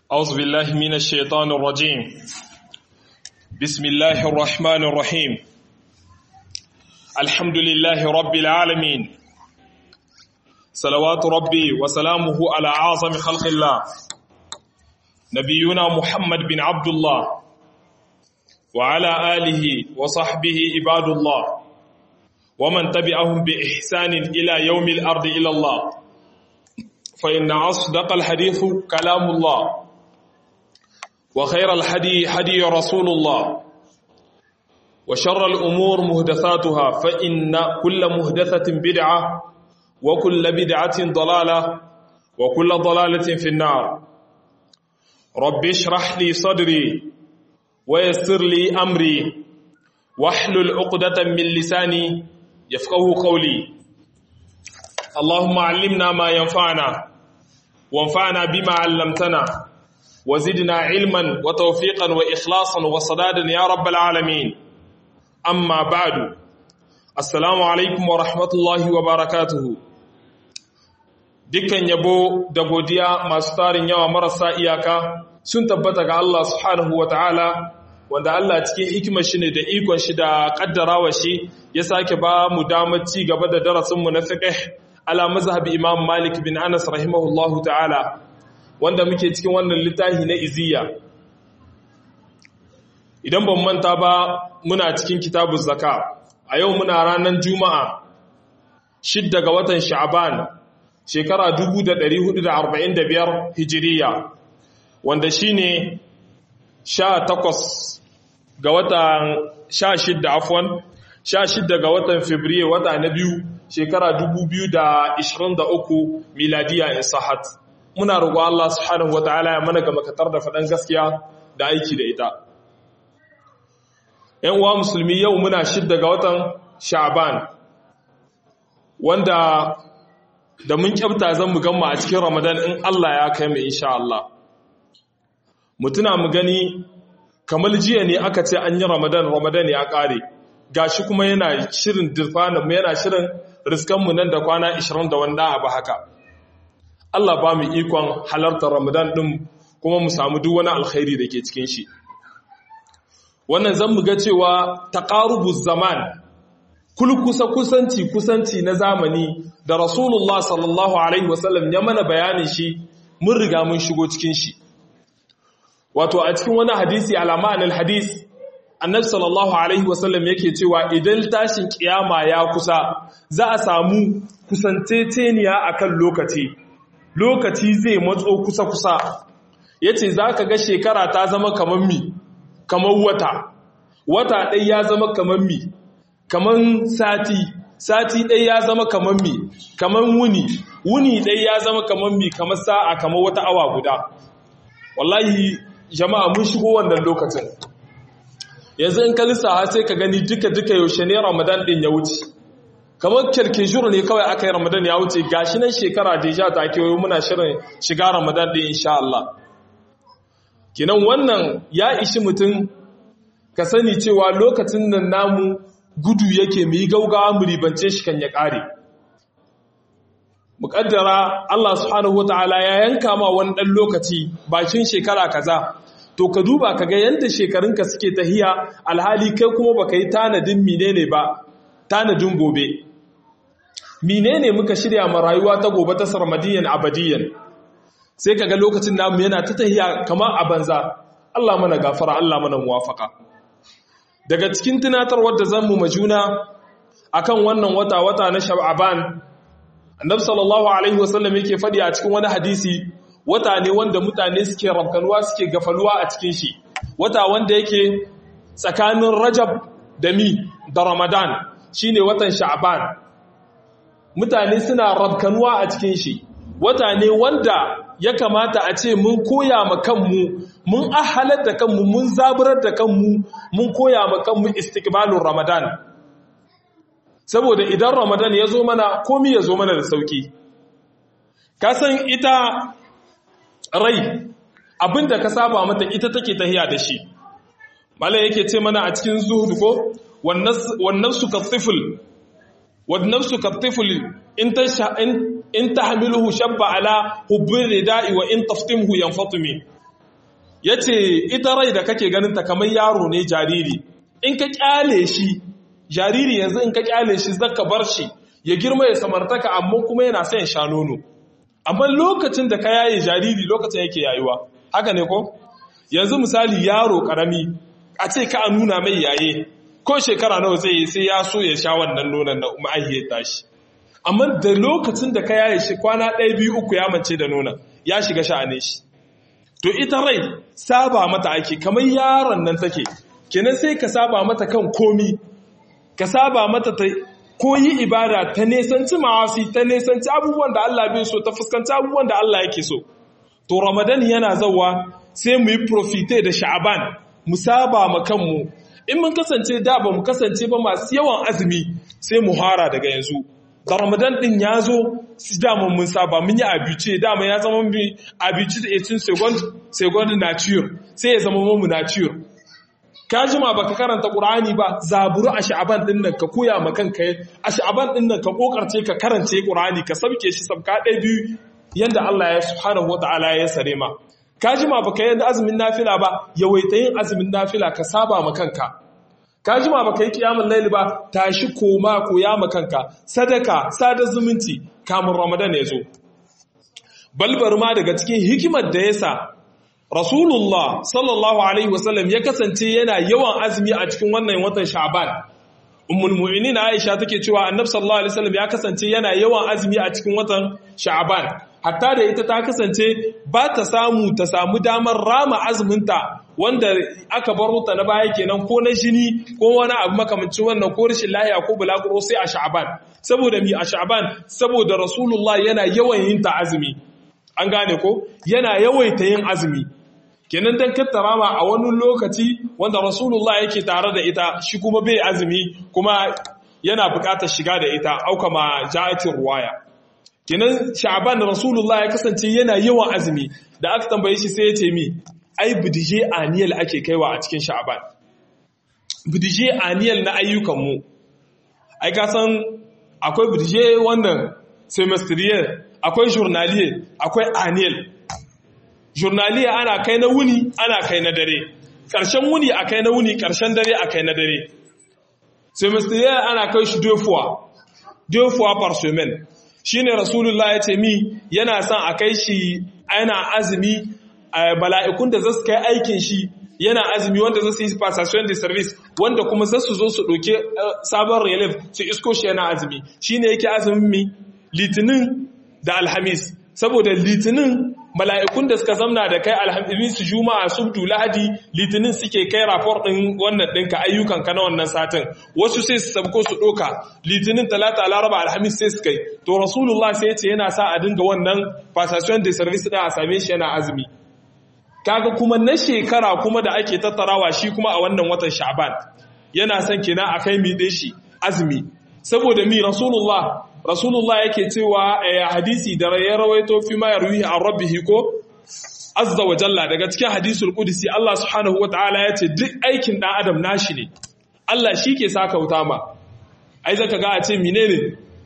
أعوذ بالله من الشيطان الرجيم. بسم الله الرحمن الرحيم. الحمد لله رب العالمين، صلوات ربي وسلامه على أعظم خلق الله نبينا محمد بن عبد الله وعلى آله وصحبه عباد الله ومن تبعهم بإحسان إلى يوم الأرض إلى الله. فإن أصدق الحديث كلام الله، وخير الحدي حدي رسول الله، وشر الأمور مهدثاتها، فإن كل مهدثة بدعة، وكل بدعة ضلالة، وكل ضلالة في النار. رب اشرح لي صدري ويسر لي أمري واحلل عقدة من لساني يفقهوا قولي. اللهم علمنا ما ينفعنا وانفعنا بما علمتنا وزدنا علما وتوفيقا وإخلاصا وصدادا يا رب العالمين. أما بعد، السلام عليكم ورحمة الله وبركاته. dukkan yabo da godiya masu tarin yawa marasa iyaka sun tabbata ga Allah subhanahu wataala, wanda Allah cikin hikimar shi ne da ikon shi da kaddarawa shi ya sake ba mu damar ci gaba da darasin mu na fiqh ala mazhabi Imam Malik bin Anas rahimahullahu ta'ala, wanda muke cikin wannan littafi na Iziya. Idan ban manta ba, muna cikin kitabuz zaka. A yau muna ranar Juma'a 6 ga watan Sha'ban shekara 1445 Hijiriya, wanda shine 18 ga watan 16 ga watan Fabrairu, wata na biyu shekara 2023 miladiya in sahat. Muna roƙo Allah subhanahu wataala ya mana gamakatar da faɗan gaskiya da aiki da ita. ‘Yan uwa musulmi, yau muna 6 ga watan Sha'ban, wanda da mun kyauta zan mu gamma a cikin Ramadan in Allah ya kai mu insha Allah. Mutuna mu gani kamar jiya ne aka ce an yi Ramadan ya ƙare. Gashi kuma yana shirin dirfanin mu, yana shirin riskan mu nan da kwana 20 da wanda abu haka. Allah ba mu ikon halartar Ramadan din kuma mu samu duk wani alkhairi da ke cikin shi. Wannan zan mu ga cewa taqarubuz zaman, kusanci na zamani da Rasulullah sallallahu alaihi wasallam ya mana bayanin shi, mun riga mun shigo cikin shi. Wato a cikin wani hadisi alama anil hadis, Annabi sallallahu alaihi wasallam yake cewa idan tashin kiyama ya kusa za a samu kusanteteniya akan lokaci zai matso kusa yace zaka ga shekara ta zama kamar wata ɗaya ya zama kamar sati ɗaya ya zama kamar wuni ɗaya ya zama kamar sa'a, kamar wata awa guda. Wallahi jama'a, mun shigo wannan lokacin. Yanzu in ka lissafa sai ka gani duka yaushe ne Ramadan din ya wuce. Kamar kirkishuru ne kawai aka yi Ramadan ya wuce, gashi nan shekara deja ta kewayo muna shirin shiga Ramadan din insha Allah. Kinan wannan ya ishi mutum ka sani cewa lokacin nan namu gudu yake, mu yi gaugawa mu ribance shi kan ya ƙare. Muƙaddara Allah subhanahu wataala ya yanka ma wani ɗan lokaci bakin shekara kaza, to ka duba ka ga yanda shekarunka suke tahiya, alhali kai kuma baka yi tanadin tanadin gobe. Menene muka shirya ma rayuwa ta gobe ta sarmadiyan abadiyan? Sai kaga lokacin namu yana ta tahiya kamar a banza. Allah mana gafara, Allah mana muwafaka. Daga cikin tunatarwar da zan mu majuna akan wannan wata na Sha'ban, Annabi sallallahu alaihi wasallam yake faɗi a cikin wani hadisi, wata ne wanda mutane suke rabkanuwa, suke gafaluwa a cikin shi. Wata wanda yake tsakanin Rajab da Ramadan, shine watan Sha'ban. Mutane suna rabkanuwa a cikin shi. Wata ne wanda ya kamata a ce mun koya ma kanmu, mun ahalar da kanmu, mun zaburar da kanmu, mun koya ma kanmu istiqbalur Ramadan. Saboda idan Ramadan ya zo mana, komai ya zo mana da sauki. Ka san ita rai, abinda ka saba mata ita take tahiya da shi. Malai yake ce mana a cikin zuhud ko wannan su katiful in tahmiluhu shabba ala hubbir rida'i wa in taftimhu yanfatimi. yace ita rai da kake ganin ta kamar yaro ne jariri, in ka kyale shi jariri yanzu in ka kyale shi zaka bar shi ya girma ya samartaka amma kuma yana son ya sha nono, amma lokacin da ka yaye jariri lokacin yake yayuwa, haka ne ko? Yanzu misali yaro karami a ce ka nuna mai yaye ko shekara nawa zai yi sai ya so ya sha wannan nonon na ma'aihiyar tashi, amma da lokacin da ka yaye shi kwana 1 2 3 ya mance da nonon ya shiga sha'anin shi. To ita rai saba mata ake kamar yaron nan take, kenan sai ka saba mata kan komi, ka saba mata ta koyi ibada, ta nesanci ma'asi, ta nesanci abubuwan da Allah bai so, ta fuskanci abubuwan da Allah yake so. To Ramadan yana zawa sai mu yi profite da Sha'aban, mu saba ma kanmu. In mun kasance da ba mu kasance ba masu yawan azumi sai mu hara daga yanzu. Da Ramadan din ya zo dama mun saba, mun yi abice, dama ya zama mu abice da 18 second nature, sai ya zama mu nature. Ka jima baka karanta Qur'ani ba, zaburu a Sha'aban din nan ka koya ma kanka, a Sha'aban din nan ka kokarce ka karance Qur'ani, ka sabke shi sabka 1 2 yanda Allah ya subhanahu wataala ya sare ma. Ka jima baka yi azumin nafila ba, yawaita yin azumin nafila ka saba ma kanka. Ka jima baka yi kiyamul layli ba, tashi koma koya ma kanka, sadaka, sada zumunci kamun Ramadan ya zo. Balbar ma daga cikin hikimar da yasa Rasulullah sallallahu alaihi wasallam ya kasance yana yawan azumi a cikin wannan watan Sha'ban. Ummul mu'minin Aisha take cewa Annabi sallallahu alaihi wasallam ya kasance yana yawan azumi a cikin watan Sha'ban. Hatta da ita ta kasance ba ta samu damar rama azuminta wanda aka baro ta na baya kenan, ko na jini ko wani abu makamancin wannan, ko rashin lahiya ko bulaguro, sai a Sha'ban. Saboda mi a Sha'ban? Saboda Rasulullah yana yawan yin ta azumi. An gane ko? Yana yawaita yin azumi. Kenan dan kattarama a wani lokaci wanda Rasulullah yake tare da ita, shi kuma bai azumi kuma yana buƙatar shiga da ita, auka ma ja'atin ruwaya. Kenan Sha'ban Rasulullah ya kasance yana yawan azumi, da aka tambaye shi sai ya ce mi, ai bidije aniyal ake kaiwa a cikin Sha'ban. Bidije aniyal na ayyukan mu. Ai ka san akwai bidije wannan semestriel, akwai journalier, akwai aniyal. Journalier ana kai na wuni, ana kai na dare. Ƙarshen wuni a kai na wuni, ƙarshen dare a kai na dare. Semestriel ana kai shi 2 fois par semaine. Shine Rasulullah ya ce mi yana son a kai shi ana azumi, mala'ikun da zasu kai aikin shi yana azumi, wanda zasu yi passation de service, wanda kuma zasu zo su ɗauke sabon relief su isko shi yana azumi. Shine yake azumin mi Litinin da Alhamis, saboda Litinin mala'ikun da suka zamna da kai Alhamis, Juma'a, Subdu, Lahadi, Litinin suke kai rapport ɗin wannan ɗinka ayyukanka na wannan satin. Wasu sai su sabko su ɗoka, Litinin, Talata, Laraba, Alhamis sai su kai. To Rasulullah sai ce yana sa a dinga wannan passation de service ɗin a same shi yana azumi. Kaga kuma na shekara kuma da ake tattarawa shi kuma a wannan watan Sha'ban. Yana son kenan a kai mi ɗin shi azumi. Saboda mi Rasulullah yake cewa hadisi da ya rawaito fi ma yarwihi an rabbihi ko azza wa jalla, daga cikin hadisul qudsi Allah subhanahu wataala yace duk aikin dan adam nashi ne, Allah shi ke saka wuta ma. Ai zaka ga a ce menene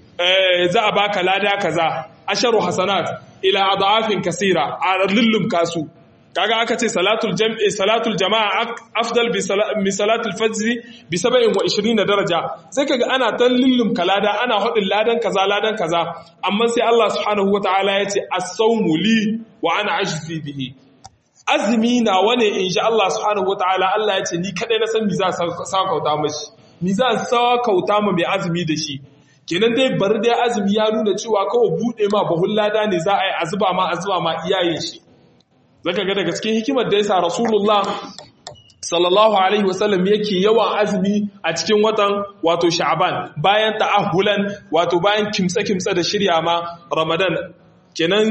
za a baka lada kaza, asharu hasanat ila adafin kaseera, a lullum kasu. Kaga aka ce salatul jama'a afdal bi salatul fajr bi 27 daraja, sai kaga ana tan lullum kalada, ana hadin ladan kaza, amma sai Allah subhanahu wataala yace as-sawmu li wa ana ajzi bihi. Azmi na wane insha Allah subhanahu wataala, Allah yace ni kadai na san mi za sa kauta mashi, mi za sa kauta ma mai azumi da shi. Kenan dai bar dai azumi ya nuna cewa kawai bude ma bahul lada ne za a yi, azuba ma iyayen shi. Zaka ga daga cikin hikimar da yasa Rasulullah sallallahu alaihi wasallam yake yawan azumi a cikin watan wato Sha'ban, bayan ta'ahulan, wato bayan kimtsa da shirya ma Ramadan. Kenan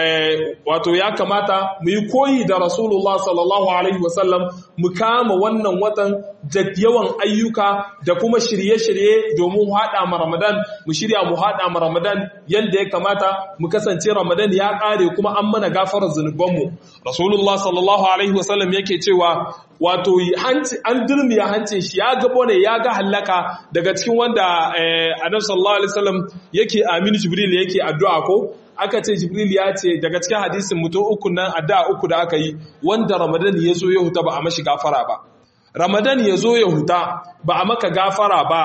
wato ya kamata mu yi koyi da Rasulullah sallallahu alaihi wasallam, mu kama wannan watan da yawan ayyuka da kuma shirye-shirye domin haɗa ma Ramadan, mu shirya mu haɗa ma Ramadan yadda ya kamata, mu kasance Ramadan ya ƙare kuma an mana gafarar zunubanmu. Rasulullah sallallahu alaihi wasallam yake cewa wato an dirmiya hancin shi, ya ga bone, ya ga hallaka, daga cikin wanda Annabi sallallahu alaihi wasallam yake Aminu Jibril yake addu'a ko aka ce Jibril ya ce daga cikin hadisin mutum uku nan addu'a uku da aka yi wanda Ramadan ya zo ya huta ba a mashi gafara ba. Ramadan ya zo ya huta ba a maka gafara ba,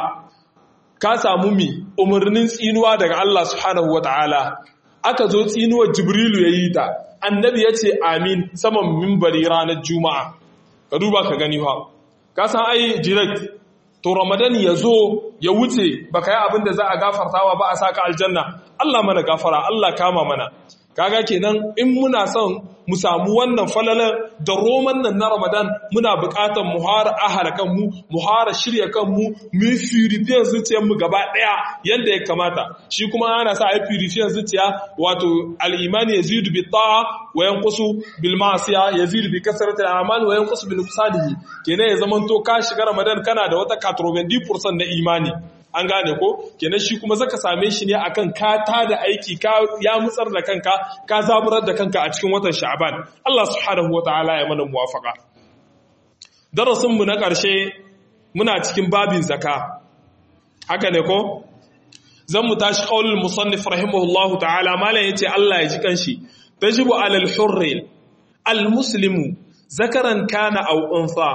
ka samu umarnin tsinuwa daga Allah subhanahu wa ta'ala, aka zo tsinuwar Jibrilu ya yi ta, annabi ya ce amin saman mimbari ranar Juma'a, ka duba ka gani ha, ka san ai direct, to Ramadan ya zo ya wuce ba ka yi abin da za a gafartawa ba a saka aljanna, Allah mana gafara, Allah kama mana. Kaga kenan in muna son mu samu wannan falalar da roman nan na Ramadan muna buƙatar mu hara ahara kanmu, mu hara shirya kanmu, mu purify zuciyarmu gaba ɗaya yanda ya kamata. Shi kuma ana sa ai purify zuciya, wato al-imani yazidu bi ta'a wa yanqusu bil ma'siya, yazidu bi kasrati al-a'mal wa yanqusu bi nuqsanihi. Kenan ya zamanto ka shiga Ramadan kana da wata 90% na imani. An gane ko kenan shi kuma zaka same shi ne akan ka tada aiki, ka ya mutsar da kanka, ka zaburar da kanka a cikin watan Sha'ban. Allah subhanahu wataala ya mana muwafaka. Darasin mu na ƙarshe muna cikin babin zakka, haka ne ko zan mu tashi qaulul musannif rahimahullahu ta'ala, malan yace Allah ya ji kanshi, tajibu alal hurri al muslimu zakaran kana aw untha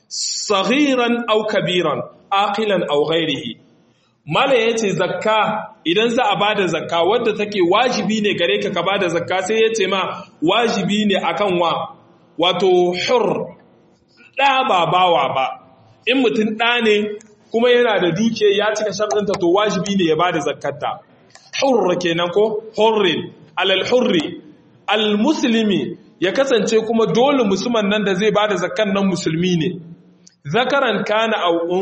saghiran aw kabiran aqilan aw ghayrihi. Malam ya ce zakka, idan za a ba da zakka wadda take wajibi ne gare ka ba da zakka, sai ya ce ma wajibi ne akan wato hur, ɗa ba bawa ba. In mutum ɗa ne kuma yana da dukiya ya cika sharɗinta, to wajibi ne ya ba da zakkarta. Hurra kenan ko hurrin, alal hurri, al musulmi ya kasance kuma dole musulman nan da zai ba da zakkan nan musulmi ne. Zakaran kana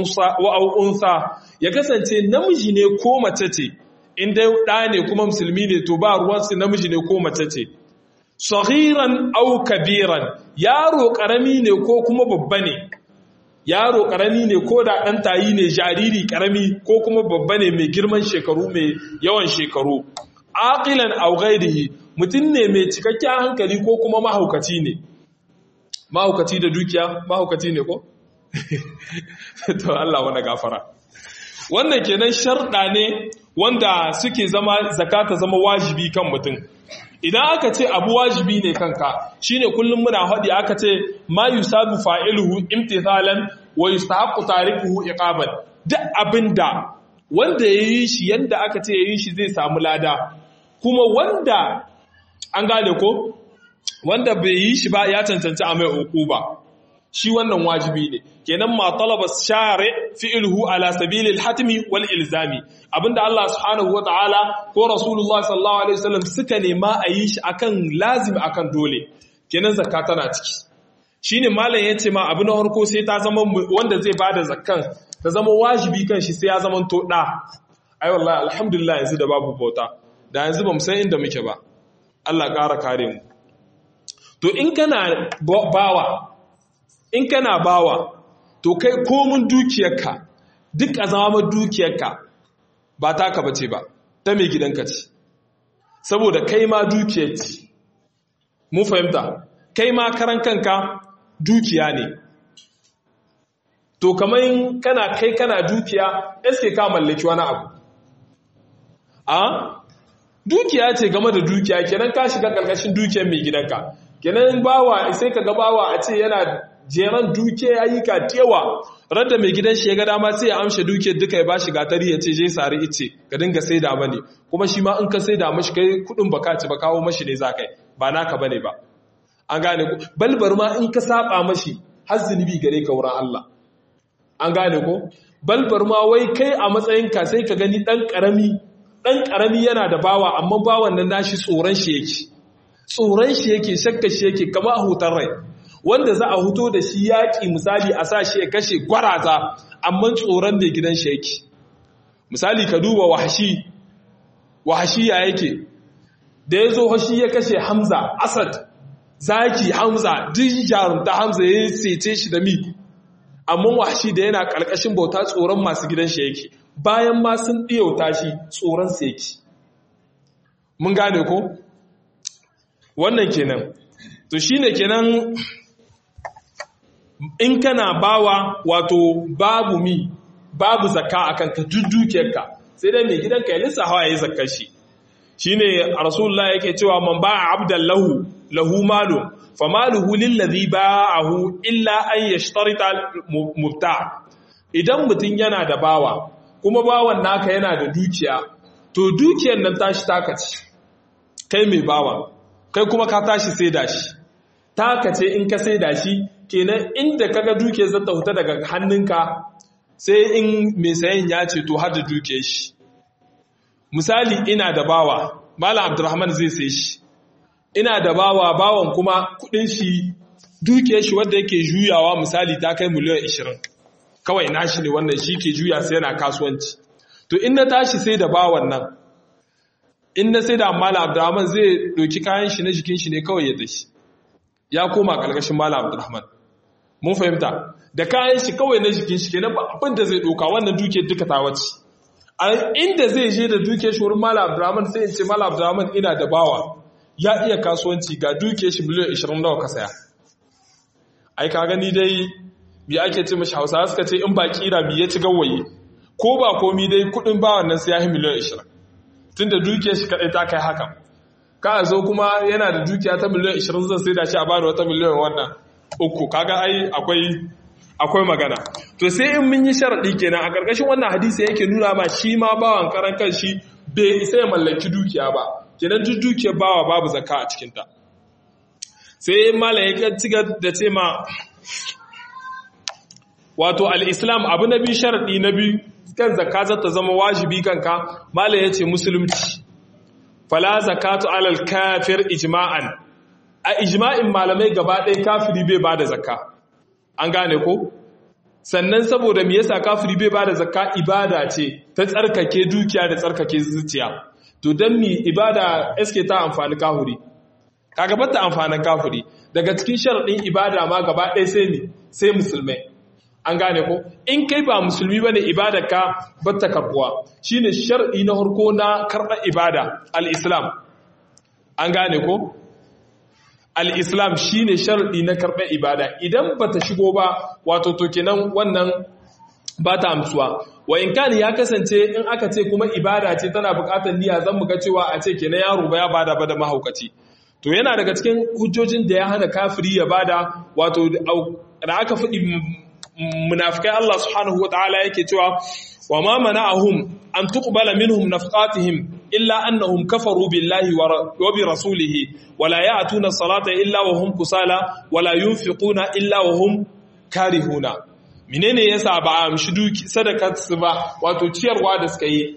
au unsa ya kasance namiji ne ko mace ce, in dai ɗa ne kuma musulmi ne to ba ruwansu namiji ne ko mace ce. Saghiran au kabiran, yaro ƙarami ne ko kuma babba ne, yaro ƙarami ne ko da ɗan tayi ne, jariri ƙarami ko kuma babba ne mai girman shekaru, mai yawan shekaru. Aqilan au ghairihi, mutum ne mai cikakken hankali ko kuma mahaukaci ne. Mahaukaci da dukiya, mahaukaci ne ko? To Allah wani gafara. Wannan kenan sharɗa ne wanda suke zama zakata zama wajibi kan mutum. Idan aka ce abu wajibi ne kanka, shine kullum muna haɗi aka ce ma yusabu fa'iluhu imtithalan wa yustahaqqu tarikuhu iqaban. Duk abinda wanda yayi shi yanda aka ce yayi shi zai samu lada, kuma wanda an gane ko wanda bai yi shi ba ya cancanci a mai uquba. Shi wannan wajibi ne. Kenan ma talaba shari fi'luhu ala sabilil hatmi wal ilzami, abinda Allah subhanahu wataala ko Rasulullah sallallahu alaihi wasallam suka nema a yi shi akan lazimi, akan dole. Kenan zakka tana ciki. Shine malam yace ma abu na farko sai ta zama wanda zai bada zakkan ta zama wajibi kan shi, sai ya zama to da. Ai wallahi alhamdulillah yanzu da babu bauta, da yanzu bamu san inda muke ba. Allah ƙara kare mu. To in kana bawa, to kai komun dukiyarka, duk azamar dukiyarka ba taka bace ba, ta mai gidanka ce, saboda kai ma dukiyar ce. Mun fahimta, kai ma karan kanka dukiya ne. To kamar kana dukiya, eske ka mallaki wani abu? Dukiya ce game da dukiya, kenan ka shiga ƙarƙashin dukiyar mai gidanka. Kenan bawa sai ka ga bawa a ce yana jeran duke ayyuka tewa, radda mai gidan shi ya ga dama sai ya amshe duke duka ya bashi gatari ya ce je sari ice ka dinga saida mani, kuma shi ma in ka saida mashi kai kudin baka ci ba kawo mashi ne za kai, ba naka bane ba. An gane ko balbar ma in ka saba mashi har zunubi gare ka wurin Allah. An gane ko balbar ma wai kai a matsayin ka sai ka gani dan karami yana da bawa, amma bawan nan nashi tsoron shi yake shakka shi yake kama a hutar rai, wanda za a huto da shi yaƙi misali a sa shi ya kashe gwaraza, amma tsoron da gidan shi yake. Misali ka duba wahashi ya yake, da ya zo hashi ya kashe Hamza, Asad, zaki Hamza, duk jarumta Hamza ya sece shi da mi, amma wahashi da yana ƙarƙashin bauta tsoron masu gidan shi yake, bayan ma sun ɗiyauta shi tsoron sa yake. Mun gane ko? Wannan kenan. To shine kenan in kana bawa, wato babu zakka akan ka dukiyarka, sai dai mai gidanka ya lissafa yayi zakkar shi. shine rasulullah yake cewa man ba'a abdan lahu malun famaluhu lillazi ba'ahu illa an yashtarita mubta' idan mutun yana da bawa kuma bawan naka yana da dukiya to dukiyar nan tashi taka ce kai mai bawa kai kuma ka tashi sai da shi taka ce in ka sai da shi kenan inda kaga dukiyar zata huta daga hannunka sai in mai sayan ya ce to har da dukiyar shi misali ina da bawa Malam Abdulrahman zai sai shi ina da bawan kuma kudin shi dukiyar shi wanda yake juyawa misali ta kai miliyan 20 kawai nashi ne wannan shi ke juya sai yana kasuwanci to in na tashi sai da bawan nan in na sai da Malam Abdulrahman zai doki kayan shi na jikin shi ne kawai ya dashi ya koma kalkashin Malam Abdulrahman mun fahimta da kayan shi kawai na jikin shi kenan abin da zai doka wannan dukiyar duka ta wace inda zai je da dukiyar shi wurin Malam Abdulrahman sai in ce Malam Abdulrahman ina da bawa ya iya kasuwanci ga dukiyar shi miliyan 20 nawa ka saya ai ka gani dai bi ake ce mashi Hausa suka ce in ba kira bi ya ci gawaye ko ba komi dai kudin bawan nan sai ya yi miliyan 20 tunda dukiyar shi kadai ta kai haka ka zo kuma yana da dukiya ta miliyan 20 zan sai da shi a bada wata miliyan wannan uku kaga ai akwai magana to sai in mun yi sharadi kenan a karkashin wannan hadisi yake nuna ma shi ma bawan karan kan shi bai isa ya mallaki dukiya ba kenan duk dukiyar bawa babu zakka a cikin ta sai malam ya ci da ce ma wato al-islam abu na biyu sharadi na biyu kan zakka za ta zama wajibi kanka malam yace musulunci fala zakatu alal kafir ijma'an a ijma'in malamai gaba ɗaya kafiri bai bada zakka an gane ko sannan saboda me yasa kafiri bai bada zakka ibada ce ta tsarkake dukiya da tsarkake zuciya to dan mi ibada eske ta amfani kafiri kaga bata amfanin kafiri daga cikin sharadin ibada ma gaba ɗaya sai ni sai musulmai an gane ko in kai ba musulmi bane ibadarka bata karbuwa shine shar'i na harko na karɓar ibada al-islam an gane ko al-islam shine shar'i na karɓar ibada idan bata shigo ba wato to kenan wannan bata amsuwa wa in kan ya kasance in aka ce kuma ibada ce tana buƙatar niyya zan muga cewa a ce kenan yaro ba ya bada ba da mahaukaci to yana daga cikin hujjojin da ya hana kafiri ya bada wato da aka faɗi munafikai Allah subhanahu wataala yake cewa wa ma mana'ahum an tuqbala minhum nafaqatihim illa annahum kafaru billahi wa bi rasulihi wa la ya'tuna as-salata illa wa hum kusala wa la yunfiquna illa wa hum karihuna menene yasa ba a amshi duki sadakar su ba wato ciyarwa da suka yi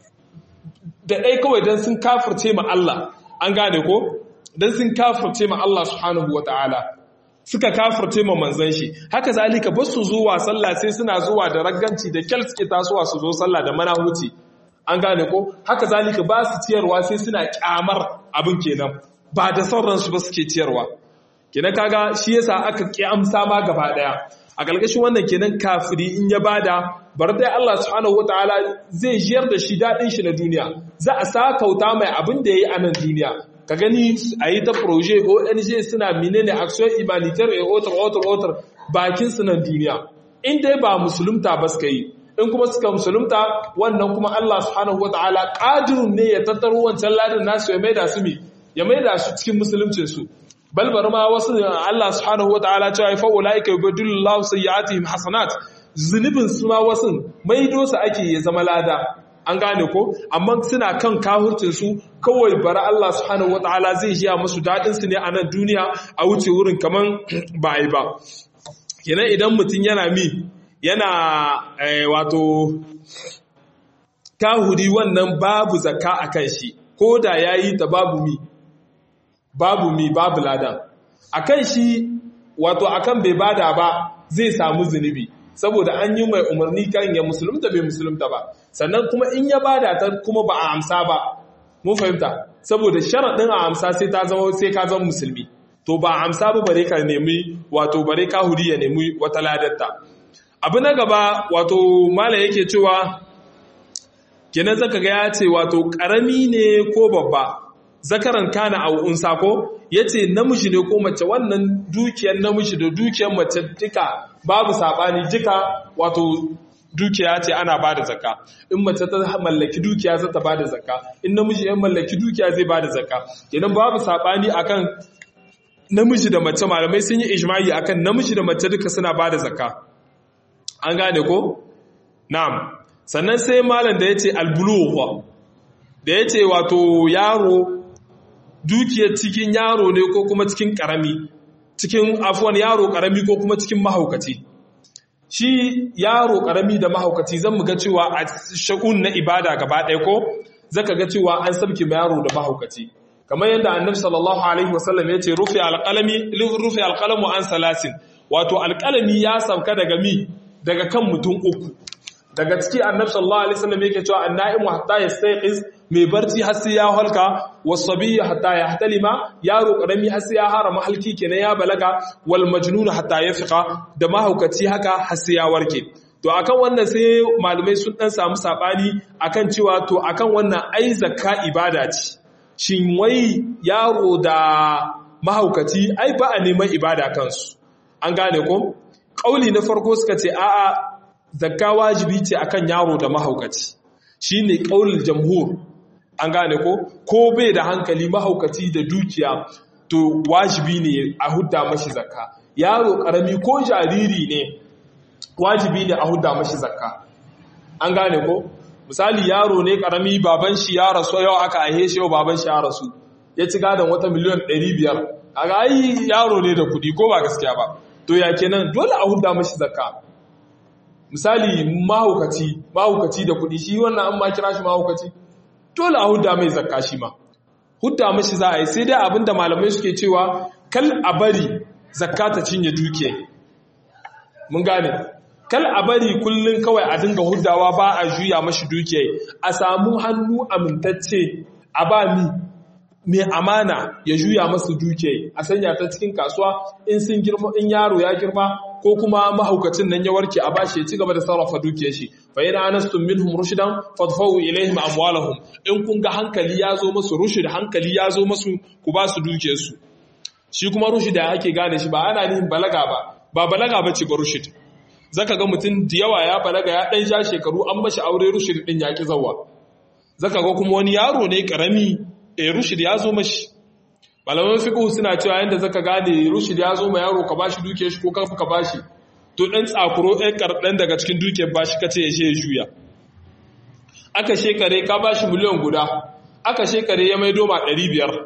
da dai kawai dan sun kafirce ma Allah an gane ko dan sun kafirce ma Allah subhanahu wataala suka kafirce ma manzon shi haka zalika ba su zuwa sallah sai suna zuwa da ragganci da kyal suke tasowa su zo sallah da manahuci an gane ko haka zalika ba su ciyarwa sai suna kyamar abin kenan ba da sauransu ba suke ciyarwa kenan kaga shi yasa aka ki amsa ma gaba daya a galgashin wannan kenan kafiri in ya bada bar dai Allah subhanahu wataala zai jiyar da shi dadin shi na duniya za a sakauta mai abin da yayi a nan duniya ka gani a yi ta proje ONG suna menene action humanitaire et autre bakin su nan duniya in dai ba musulunta ba suka yi in kuma suka musulunta wannan kuma Allah subhanahu wataala qadirun ne ya tattaro wancan ladan nasu ya maida su cikin musuluncin su balbar ma wasu Allah subhanahu wataala cewa fa ulaika yubdilullahu sayyi'atihim hasanat zunubin su ma wasu maido su ake ya zama lada an gane ko amma suna kan kahurcin su kawai bara Allah subhanahu wataala zai jiya musu dadin su ne a nan duniya a wuce wurin kaman ba ai ba kenan idan mutun yana wato kahuri wannan babu zakka akan shi koda yayi ta babu ladan akan shi wato akan bai bada ba zai samu zunubi saboda an yi mai umarni kan ya musulunta bai musulunta ba sannan kuma in ya bada ta kuma ba a amsa ba mun fahimta saboda sharadin a amsa sai ka zama musulmi to ba a amsa ba bare ka nemi wato bare ka huri ya nemi wata ladatta abu na gaba wato mala yake cewa kenan zaka ga ya ce wato karami ne ko babba zakaran kana a unsa ko yace namiji ne ko mace wannan dukiyar namiji da dukiyar mace duka babu sabani duka wato dukiya ce ana bada zakka, in mace ta mallaki dukiya za ta bada zakka, in namiji ya mallaki dukiya zai bada zakka. Kenan babu sabani akan namiji da mace, malamai sun yi ijma'i akan namiji da mace duka suna bada zakka. An gane ko? Na'am. Sannan sai malam da yace albulugha, da yace wato yaro, dukiyar cikin yaro ne ko kuma cikin karami, cikin afwan yaro karami ko kuma cikin mahaukaci. Shi yaro karami da mahaukaci zan mu ga cewa a sha'un na ibada gaba ɗaya ko zaka ga cewa an sabke ma yaro da mahaukaci, kamar yadda annabi sallallahu alaihi wasallam ya ce rufi alqalamu an salasin, wato alqalami ya sauka daga daga kan mutum uku. Daga ciki annabi sallallahu alaihi wasallam yake cewa annaimu hatta yastayqiz, mai barci har sai ya halka, wasabi hatta yahtalima, yaro karami har sai ya harama halki kenan ya balaga, wal majnun hatta yafiqa, da mahaukaci haka har sai ya warke. To akan wannan sai malamai sun dan samu sabani akan cewa to akan wannan ai zakka ibada ce, shin wai yaro da mahaukaci ai ba a neman ibada kansu. An gane ko? Kauli na farko suka ce a'a, zakka wajibi ce akan yaro da mahaukaci, shine kaulul jamhur. An gane ko bai da hankali mahaukaci da dukiya to wajibi ne a hudda mashi zakka. Yaro karami ko jariri ne wajibi ne a hudda mashi zakka. An gane ko? Misali yaro ne karami, baban shi ya rasu, yau aka aihe shi, yau baban shi ya rasu, ya ci gadon wata miliyan 500, kaga ai yaro ne da kudi ko ba gaskiya ba, to ya kenan dole a hudda mashi zakka. Misali mahaukaci da kudi, shi wannan an ma kira shi mahaukaci, dole a hudda mai zakka shi ma, hudda mashi za a yi. Sai dai abinda malamai suke cewa kal a bari zakka ta cinye duke. Mun gane, kal a bari kullun kawai a dinga huddawa ba a juya mashi duke, a samu hannu amintacce a ba mai amana ya juya masu duke, a sanya ta cikin kasuwa, in sun girma, in yaro ya girma ko kuma mahaukacin nan ya warke, a bashi ya ci gaba da sarrafa dukiyar shi. Fa yana anastum minhum rushdan fadfa'u ilaihim amwalahum, in kun ga hankali ya zo musu, rushd hankali ya zo musu, ku ba su dukiyar su. Shi kuma rushd da ake gane shi ba ana nihin balaga ba balaga bace ba rushd. Zaka ga mutum da yawa ya balaga, ya dan ja shekaru, an mashi aure rushd din ya ki zawa. Zaka ga kuma wani yaro ne karami, rushd ya zo mashi. Malaman fiqh suna cewa yanda zaka gane rushd ya zo ma yaro, ka bashi dukiyar shi ko ka bashi, to dan tsakuro ɗan karɗan daga cikin dukiyar bashi kace ya she juya. Aka shekare ka bashi miliyan guda, aka shekare ya mai doma 500,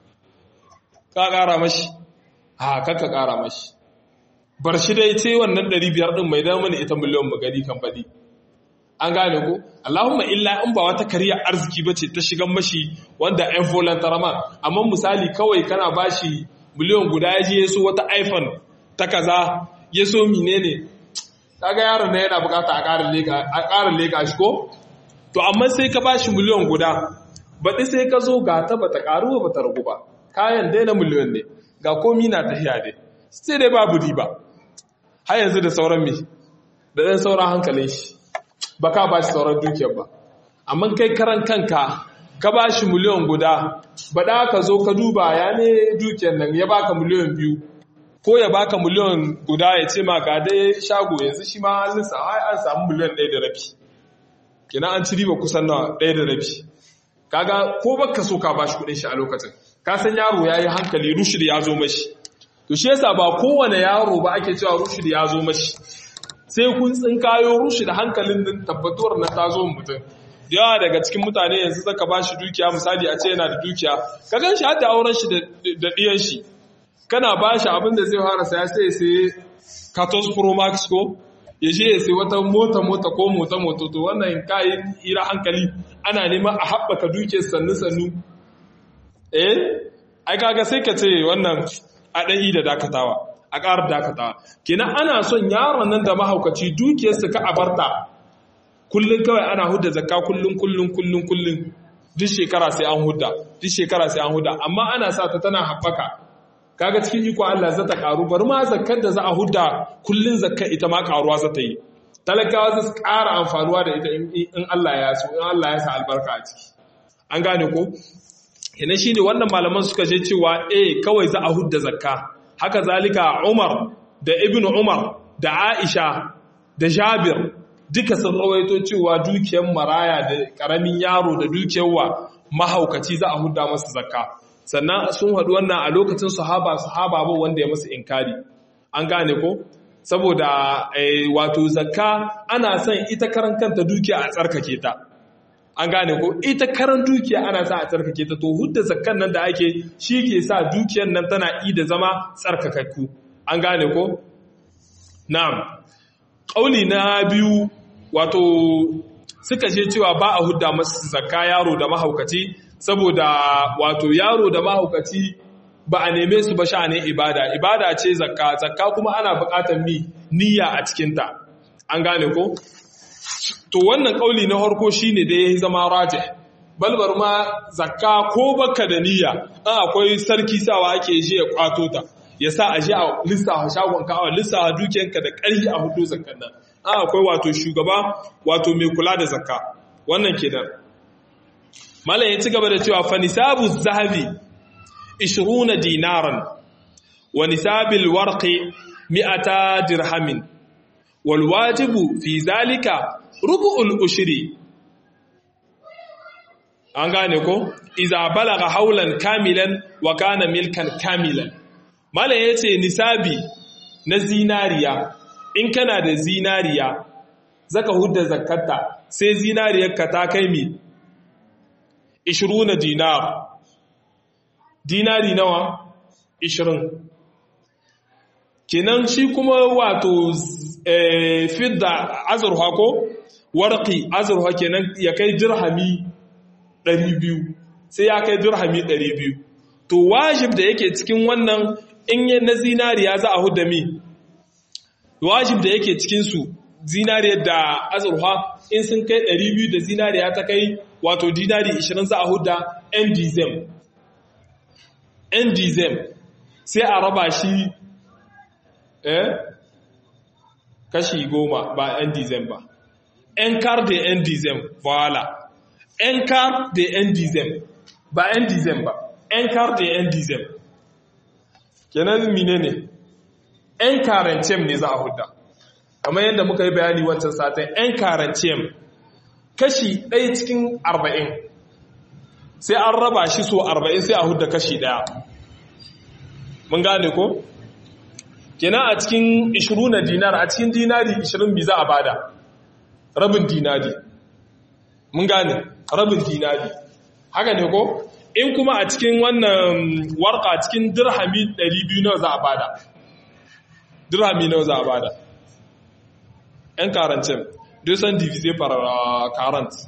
ka ƙara mashi? Ka ƙara mashi. Bar shi dai ce wannan 500 din mai dan mana ita miliyan magadi kan fadi. An gane ko? Allahumma illa in ba wata kariya arziki bace ta shigan mashi wanda ɗan voluntarama, amma misali kawai kana bashi miliyan guda, ya je yaso wata iPhone ta kaza, yaso menene, kaga yaron ne yana bukata a ƙarin leka shi ko? To amma sai ka bashi miliyan guda, baɗi sai ka zo ga ta bata ƙaru ba ta ragu ba, kayan dai na miliyan ne, ga komi na tafiya dai, sai dai babu riba. Har yanzu da sauran me, da ɗan sauran hankalin shi, ba ka ba shi sauran dukiyar ba. Amma kai karan kanka ka ba shi miliyan guda, ba da ka zo ka duba ya ne dukiyar nan, ya baka miliyan 2 ko ya baka miliyan guda, ya ce ma ga dai shago yanzu shi ma halinsa an samu miliyan 1.5, kina an ci riba kusan na 1.5. Kaga ko baka so ka ba shi kudin shi a lokacin, ka san yaro ya yi hankali, rushd ya zo mashi. To shi yasa ba kowane yaro ba ake cewa rushd ya zo mashi, sai kun tsinkayo rushd da hankalin nan tabbatuwar na ta zo mutum. Yawa daga cikin mutane yanzu zaka ba shi dukiya, misali a ce yana da dukiya, ka gan shi hadda auren shi da ɗiyan shi, kana ba shi abin da zai fara saya, sai sai 14 Pro Max ko ya je ya sai wata mota ko mota, to wannan kayan ira hankali ana neman a haɓaka dukiyar sannu ai kaga sai ka ce wannan a ɗan da dakatawa, a ƙarar dakatawa. Kenan ana son yaron nan da mahaukaci dukiyarsa ka abarta kullum, kawai ana hudda zakka kullum, duk shekara sai an hudda, amma ana sa ta tana haɓaka. Kaga cikin iko Allah za ta ƙaru, bari ma zakkar da za a hudda kullum, zakkar ita ma ƙaruwa za ta yi. Talakawa za su ƙara amfanuwa da ita in Allah ya so, in Allah ya sa albarka a ciki. An gane ko? Ina shi ne wannan malaman suka je cewa kawai za a hudda zakka. Haka zalika Umar da Ibn Umar da Aisha da Jabir duka sun rawaito cewa dukiyar maraya da karamin yaro da dukiyar wa mahaukaci za a hudda masa zakka sannan sun haɗu wannan a lokacin sahaba ba wanda ya masa inkari an gane ko saboda wato zakka ana son ita karan kanta dukiya a tsarkake ta an gane ko ita karan dukiya ana sa a tsarkake ta to hudda zakkan nan da ake shi ke sa dukiyar nan tana da zama tsarkakakku an gane ko na'am kauli na biyu wato suka ce cewa ba a hudda masu zakka yaro da mahaukaci saboda wato yaro da mahaukaci ba a neme su ba sha'anin ibada ce zakka kuma ana buƙatar niyya a cikinta an gane ko to wannan kauli na harko shine da yayi zama rajih balbar ma zakka ko baka da niyya an akwai sarki sawa ake je ya kwato ta ya sa a je a lissafa shagon ka a lissafa dukiyanka da ƙarfi a hudu zakkan nan an akwai wato shugaba wato mai kula da zakka wannan kenan malam ya ci gaba da cewa fa nisabu zahabi 20 dinaran wa nisabil warqi 100 dirhamin wal wajibu fi zalika rubu'ul ushri an gane ko iza balaga haulan kamilan wa kana milkan kamilan malam yace nisabi na zinariya in kana da zinariya zaka hudda zakkata sai zinariyarka ta kai mi 20 dinar dinari nawa 20 kenan shi kuma wato fidda azurha ko warqi azurha kenan ya kai dirhami 200 sai ya kai dirhami 200 to wajib da yake cikin wannan in yi na zinariya za a hudda mi wajib da yake cikin su zinariyar da azurha in sun kai 200 da zinariya ta kai wato dinari 20 za a hudda ndizem sai a raba shi kashi 10 ba ndizem ba enkar da ndizem voila enkar da ndizem ba ndizem ba enkar da ndizem kenan mine ne enkarancem ne za a hudda kamar yadda muka yi bayani wancan satin enkarancem kashi 1 cikin 40 sai an raba shi so 40 sai a hudda kashi 1 mun gane ko kenan a cikin 20 dinar a cikin dinari 20 bi za a bada rabin dinari mun gane rabin dinari haka ne ko in kuma a cikin wannan warka cikin dirhami 200 nawa za a bada dirhami nawa za a bada en karancin 200 divisé par 40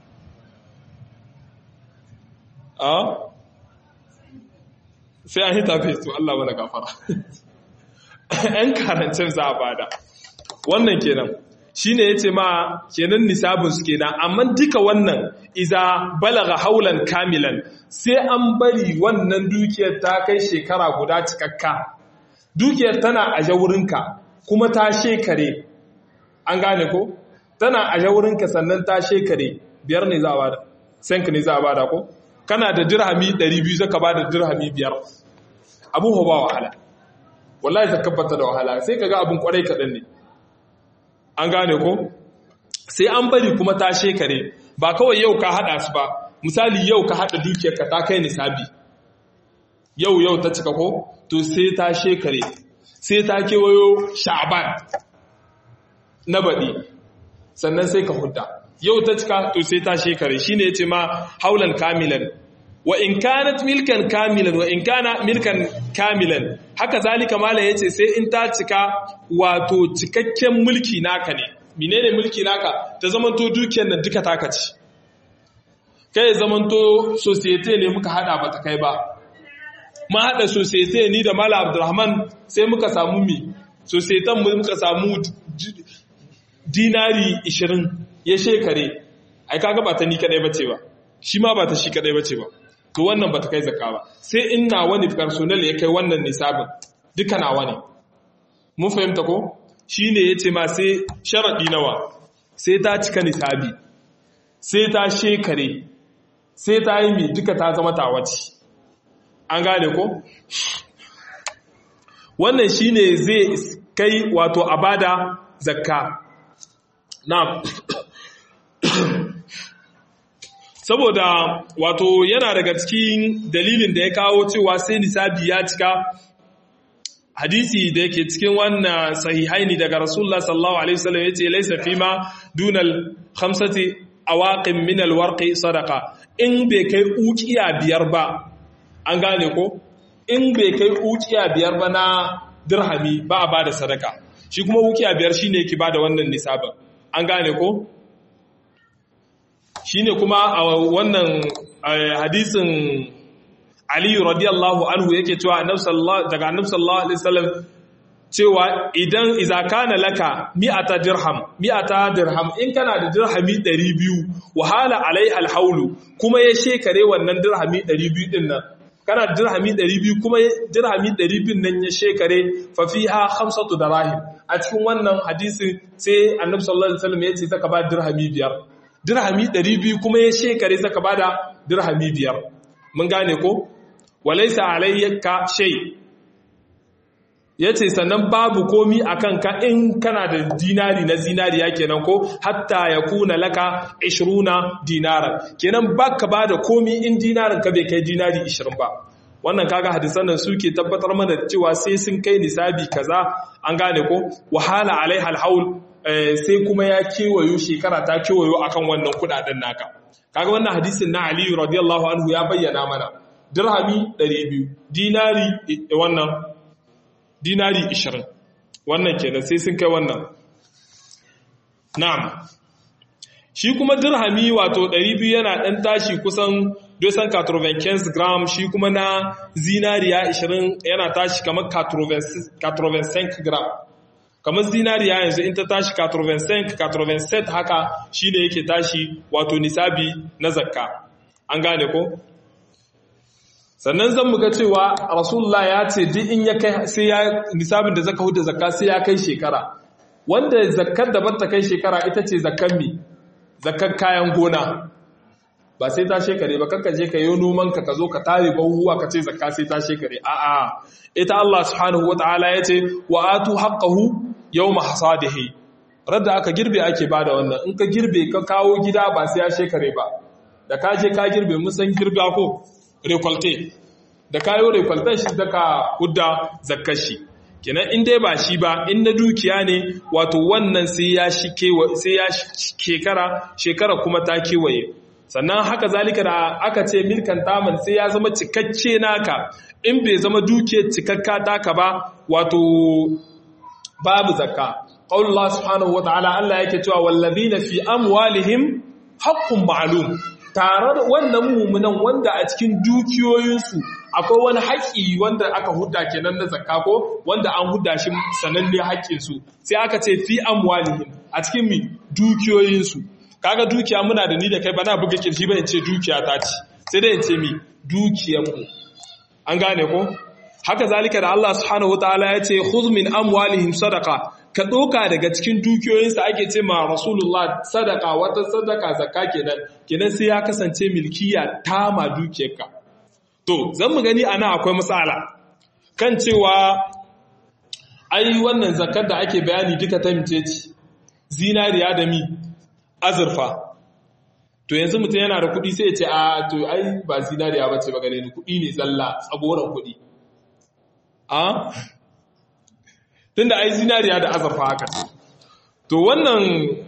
sai an hita fi to Allah wani gafara ‘yan karancin za a bada wannan kenan shi ne ya ce ma kenan nisabin su kenan amma duka wannan iza balaga haulan kamilan sai an bari wannan dukiyar ta kai shekara guda cikakka dukiyar tana a jawurinka kuma ta shekare an gane ko tana a jawurinka sannan ta shekare 5 ne za a bada 5 ne za a bada ko kana da dirhami 200 zaka bada dirhami 5 abun ho ba wahala wallahi zakabbata da wahala sai kaga abun kwarai kadan ne an gane ko sai an bari kuma ta shekare ba kawai yau ka hada su ba misali yau ka hada dukiyarka ta kai nisabi yau ta cika ko to sai ta shekare sai ta kewayo sha'ban na baɗi sannan sai ka hudda yau ta cika to sai ta shekare shine yace ma haulan kamilan wa in kanat milkan kamilan wa in kana milkan kamilan haka zalika mala yace sai in ta cika wato cikakken mulki naka ne menene mulki naka ta zamanto dukiyar nan duka taka ci kai zamanto society ne muka hada bata kai ba mu hada society ni da mala abdurrahman sai muka samu society mu muka samu dinari 20 ya shekare ai kaga ba ta ni kadai bace ba shi ma ba ta shi kadai bace ba to wannan ba ta kai zakka ba sai in na wani personnel ya kai wannan nisabin duka nawa ne mun fahimta ko shine yace ma sai sharadi nawa sai ta cika nisabi sai ta shekare sai ta yi mi duka ta zama tawaci an gane ko wannan shine zai kai wato abada zakka na'am saboda wato yana daga cikin dalilin da ya kawo cewa sai nisabi ya cika hadisi da yake cikin wannan sahihaini daga Rasulullah sallallahu alaihi wasallam yace laysa fima dunal khamsati awaqim min alwarqi sadaqa in bai kai ukiya biyar ba an gane ko in bai kai ukiya biyar ba na dirhami ba a bada sadaka shi kuma ukiya biyar shine yake bada wannan nisabin an gane ko shine kuma a wannan hadisin Ali radiyallahu anhu yake cewa daga annabi sallallahu alaihi wasallam cewa idan idza kana laka mi'ata dirham in kana da dirhami 200 wahala alai alhaulu kuma ya shekare wannan dirhami 200 din nan kana da dirhami 200 kuma dirhami 200 nan ya shekare fa fiha khamsatu darahim a cikin wannan hadisin sai annabi sallallahu alaihi wasallam yace saka ba dirhami 5 dirhami 200 kuma ya shekare saka bada dirhami 5 mun gane ko walaisa alayyaka shay yace sannan babu komi akan ka in kana da dinari na zinariya kenan ko hatta yakuna laka 20 dinara kenan baka bada komi in dinarin ka bai kai dinari 20 ba wannan kaga hadisan nan suke tabbatar mana cewa sai sun kai nisabi kaza an gane ko wahala alaiha alhaul sai kuma ya kewayo shekara ta kewayo akan wannan kudaden naka kaga wannan hadisin na Ali radiyallahu anhu ya bayyana mana dirhami 200 dinari 20 wannan kenan sai sun kai wannan na'am shi kuma dirhami wato 200 yana dan tashi kusan 295 gram shi kuma na zinariya 20 yana tashi kamar 85 gram kamar zinariya yanzu in ta tashi 85 haka shine yake tashi wato nisabi na zakka an gane ko sannan zan muga cewa rasulullah ya ce duk in ya kai sai ya nisabin da zaka huda zakka sai ya kai shekara wanda zakkar da bata kai shekara ita ce zakkan mi zakkar kayan gona ba sai ta shekare ba kanka je ka yi noman ka zo ka tare bahuwa ka ce zakka sai ta shekare a'a ita Allah subhanahu wataala ya ce wa atu haqqahu yawma hasadihi radda aka girbe ake bada wannan in ka girbe ka kawo gida ba sai ya shekare ba da ka je ka girbe mun san girbe ko recolte da kayo recolte shi daga hudda zakkar shi kenan in dai ba shi ba in na dukiya ne wato wannan sai ya shekara kuma ta kewaye sannan haka zalika da aka ce milkan taman sai ya zama cikakke naka in bai zama dukiyar cikakka taka ba wato babu zakka qaulullah subhanahu wataala Allah yake cewa wallazina fi amwalihim haqqun ma'lum tare da wannan mumunan wanda a cikin dukiyoyinsu akwai wani haƙƙi wanda aka hudda kenan na zakka ko wanda an hudda shi sananne haƙƙinsu sai aka ce fi amwalihim a cikin mi dukiyoyinsu kaga dukiya muna da ni da kai bana buga kirshi ba in ce dukiya ta ci sai dai in ce mi dukiyanmu an gane ko haka zalika da Allah subhanahu wataala ya ce khudh min amwalihim sadaqa ka doka daga cikin dukiyoyinsa ake ce ma rasulullah sadaqa wata sadaka zakka kenan sai ya kasance milkiya ta ma dukiyarka to zan mu gani ana akwai misala kan cewa ai wannan zakkar da ake bayani duka ta miceci zinariya da mi azurfa to yanzu mutum yana da kuɗi sai ya ce a to ai ba zinariya bace ba gare ni kuɗi ne zalla tsagoran kuɗi tunda ai zinariya da azurfa haka to wannan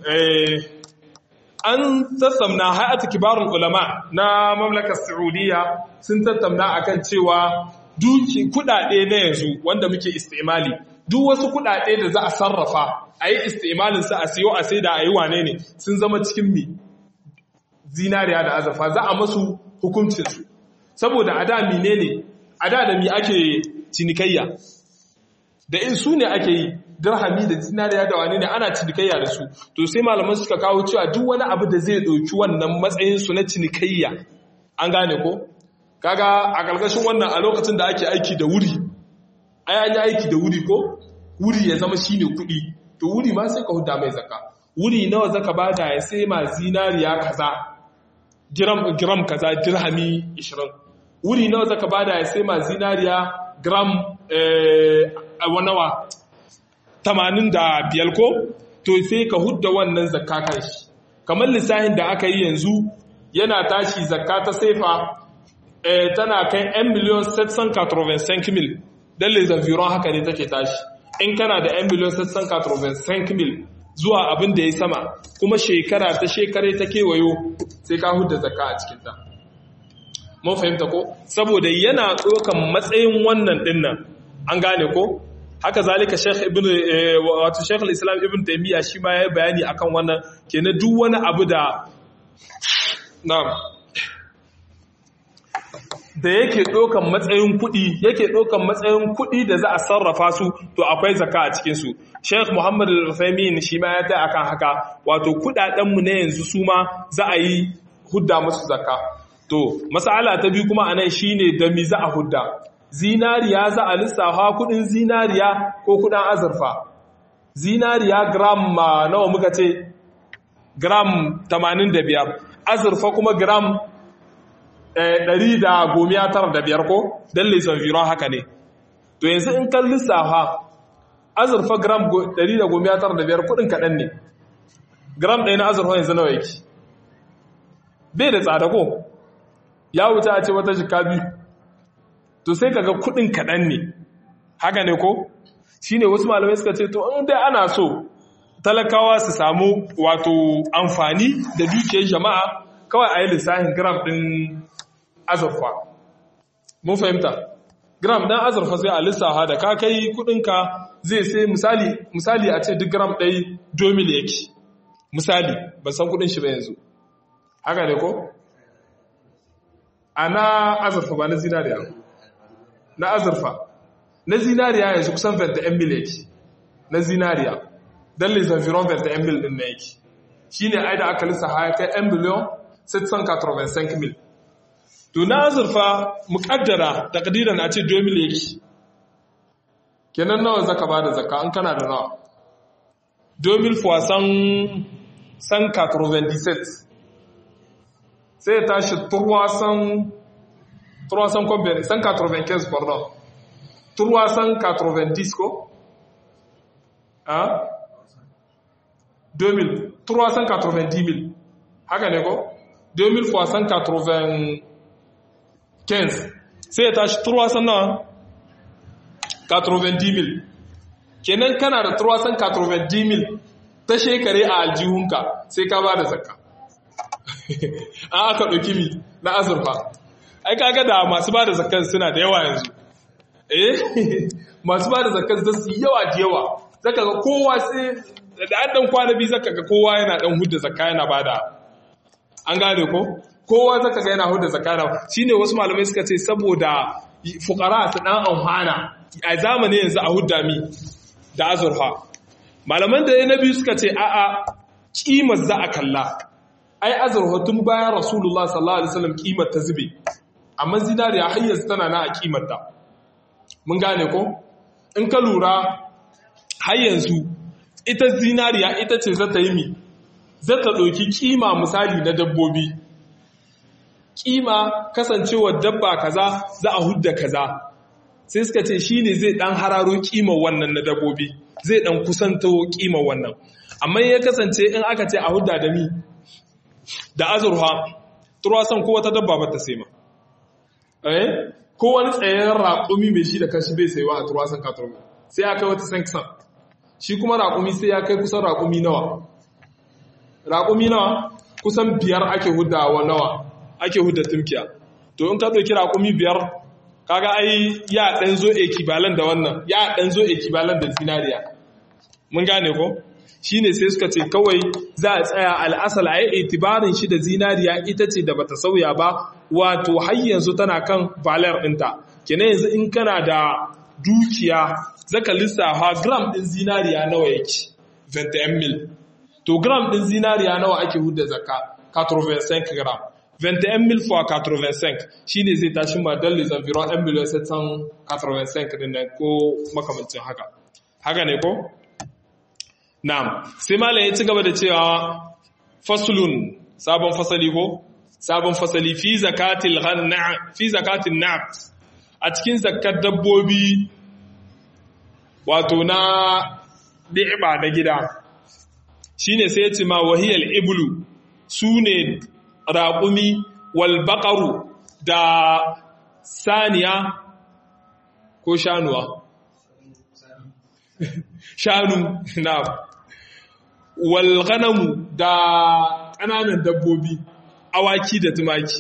an tattauna hay'atu kibarul ulama na mamlakar Saudiya sun tattauna akan cewa kuɗaɗe na yanzu wanda muke istimali duk wasu kuɗaɗe da za a sarrafa a yi istimalin sa a siyo a sai da a yi wane ne sun zama cikin mi zinariya da azurfa za a masu hukuncinsu saboda a da mine ne a da mi ake cinikayya da in su ne ake yi dirhami da zinariya da wane ne ana cinikayya da su to sai malaman suka kawo cewa duk wani abu da zai ɗauki wannan matsayinsu na cinikayya an gane ko kaga a ƙarƙashin wannan a lokacin da ake aiki da wuri ai an yi aiki da wuri ko wuri ya zama shine kuɗi to wuri ma sai ka huda mai zakka wuri nawa zaka bada ya sai ma zinariya kaza gram kaza dirhami 20 wuri nawa zaka bada ya sai ma zinariya gram wanawa 85 ko to sai ka hudda wannan zakka kan shi kamar lissahin da aka yi yanzu yana tashi zakka ta sefa tana kai 1,785,000 dan les environs haka ne take tashi in kana da 1,785,000 zuwa abin da ya sama kuma shekara ta shekare ta kewayo sai ka hudda zakka a cikin ta mun fahimta ko saboda yana tsokan matsayin wannan dinnan an gane ko haka zalika Sheikh al-Islam Ibn Taymiyyah shi ma ya bayani akan wannan kenan duk wani abu da na'am da yake ɗaukan matsayin kuɗi da za a sarrafa su to akwai zakka a cikin su Sheikh Muhammad Al-Uthaymeen shi ma ya ta akan haka wato kuɗaɗen mu na yanzu su ma za a yi hudda musu zakka to mas'ala ta biyu kuma anan shine da mi za a hudda zinariya za a lissafa kuɗin zinariya ko kuɗin azurfa zinariya gram nawa muka ce gram 85 azurfa kuma gram 195 ko dan leson viron haka ne to yanzu in kan lissafa azurfa gram 195 kudin kaɗan ne gram ɗaya na azurfa yanzu nawa yake bai da tsada ko ya wuce a ce wata jika biyu to sai kaga kudin kaɗan ne haka ne ko shine wasu malamai suka ce to in dai ana so talakawa su samu wato amfani da dukiyar jama'a kawai a yi lissafin gram ɗin azurfa mun fahimta gram ɗin azurfa sai a lissafa da ka kai kudinka zai sai misali a ce duk gram ɗai 2,000 yake misali ban san kudin shi ba yanzu haka ne ko a na azurfa ba na zinariya na azurfa na zinariya yanzu kusan 21,000 yake na zinariya don lisan viron 21,000 ɗin na yake shi ne aida aka lissafa ya kai 1,785,000 to na azurfa muƙaddara takdiran a ce 2,000 yake kenan nawa zaka ba da zakka an kana da nawa 2,000 fois 197 sai ya tashi 395 pardon 390 ko 2,000 390,000 haka ne ko 2,000 fois 195 sai ya tashi 390,000 kenan kana da 390,000 ta shekare a aljihunka sai ka ba da zakka an aka ɗauki mi na azurfa ai kaga da masu ba da zakkan suna da yawa yanzu masu ba da zakkan za su yi yawa da yawa zaka ga kowa sai da an dan kwana biyu zaka ga kowa yana dan hudda zakka yana bada an gane ko kowa zaka ga yana hudda zakka shine wasu malamai suka ce saboda fuqara su dan amfana a zamanin yanzu a hudda mi da azurfa malaman da na biyu suka ce a'a kimar za a kalla ai azurfa tun bayan rasulullah sallallahu alaihi wasallam kimar ta zube amma zinariya har yanzu tana na a kimar ta mun gane ko in ka lura har yanzu ita zinariya ita ce za ta yi mi za ta ɗauki kima misali na dabbobi kima kasancewar dabba kaza za a hudda kaza sai suka ce shine zai dan hararo kimar wannan na dabbobi zai dan kusanto kimar wannan amma ya kasance in aka ce a hudda da mi da azurha turasan ko wata dabba ba ta sai ma ko wani tsayen raƙumi mai shi da kashi bai saiwa a turasan katurba sai ya kai wata sankisan shi kuma raƙumi sai ya kai kusan raƙumi nawa kusan 5 ake huddawa nawa ake hudda tumkiya to in ka ɗauki raƙumi 5 kaga ai ya ɗan zo ekibalan da wannan ya ɗan zo ekibalan da zinariya mun gane ko shine sai suka ce kawai za a tsaya al'asal a yi itibarin shi da zinariya ita ce da bata sauya ba wato har yanzu tana kan valar ɗinta kenan yanzu in kana da dukiya zaka lissafa gram ɗin zinariya nawa yake 21,000 to gram ɗin zinariya nawa ake hudda zakka 85 gram 21,000 fois 85 shine zai tashi ma dan les environ 1,785 din nan ko makamancin haka ne ko na'am sai malam ya ci gaba da cewa faslun sabon fasali fi zakatil na'at a cikin zakkar dabbobi wato na bi'ba na gida shine sai ya ce ma wahiyal iblu sune raqumi wal baqaru da saniya ko shanuwa shanu na wal ghanamu da ƙananan dabbobi awaki da tumaki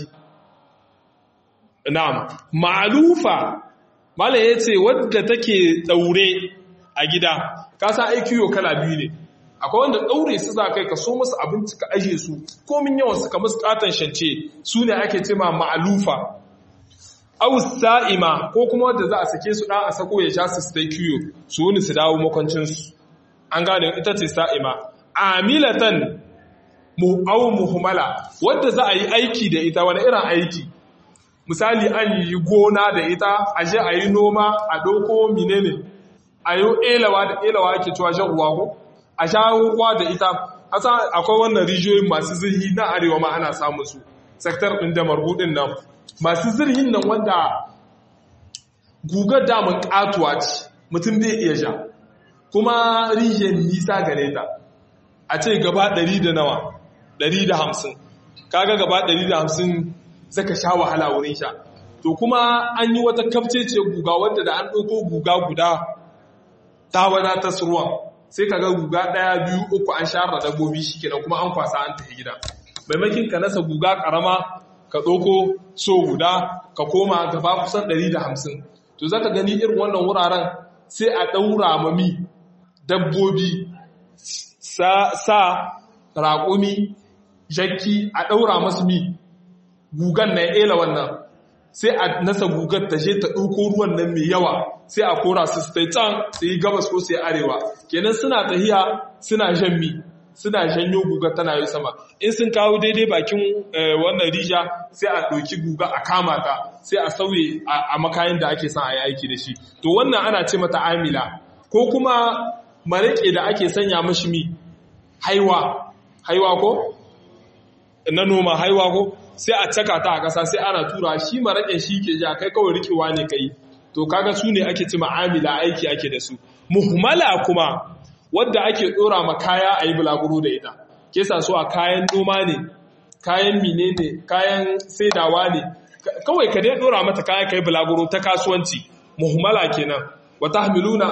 na'am ma'lufa mala yace wadda take daure a gida ka sa aikiyo kala biyu ne akwai wanda daure su za kai ka so musu abinci ka aje su komin yawan su ka musu katan shance su ne ake cewa ma'lufa aw sa'ima ko kuma wanda za a sake su dan a sako ya sha su stay kiyo su wuni su dawo makwancin su an gane ita ce sa'ima amilatan aw muhmala wanda za a yi aiki da ita wani irin aiki misali an yi gona da ita aje a yi noma a doko menene ayo elawa da elawa ake cewa shaguwa ko a shaguwa da ita asa akwai wannan rijiyoyin masu zirhi na arewa ma ana samun su sektar din da marhudin nan masu zirhin nan wanda gugar damun katuwa ce mutum bai iya sha kuma rijiyar nisa gare ta a ce gaba 100 da nawa 150 kaga gaba 150 zaka sha wahala wurin sha to kuma an yi wata kafcece guga wanda da an ɗauko guga guda ta wadatar ruwan sai kaga guga 1 2 3 an share dabbobi shikenan kuma an kwasa an tafi gida maimakin ka nasa guga karama ka ɗauko so guda ka koma gaba kusan 150 to zaka gani irin wannan wuraren sai a ɗaura mami dabbobi sa raƙumi jakki a ɗaura masu mi gugan na ela wannan sai a nasa gugar ta je ta ɗauko ruwan nan mai yawa sai a kora su su can su yi gabas ko su yi arewa kenan suna tahiya suna jan mi suna janyo gugar tana yi sama in sun kawo daidai bakin wannan rija sai a ɗauki guga a kama ta sai a sauye a makayin da ake son a yi aiki da shi to wannan ana ce mata amila ko kuma mareke da ake sanya mashi mi haiwa ko na noma haiwa ko sai a caka ta a ƙasa sai ana tura shi maraƙin shi ke ja kai kawai rikewa ne kai to kaga su ne ake ci ma'amila aiki ake da su muhmala kuma wadda ake ɗora ma kaya a yi bulaguro da ita ke sa su a kayan noma ne kayan mine ne kayan saidawa ne kawai ka dai ɗora mata kaya kai bulaguro ta kasuwanci muhmala kenan wata hamiluna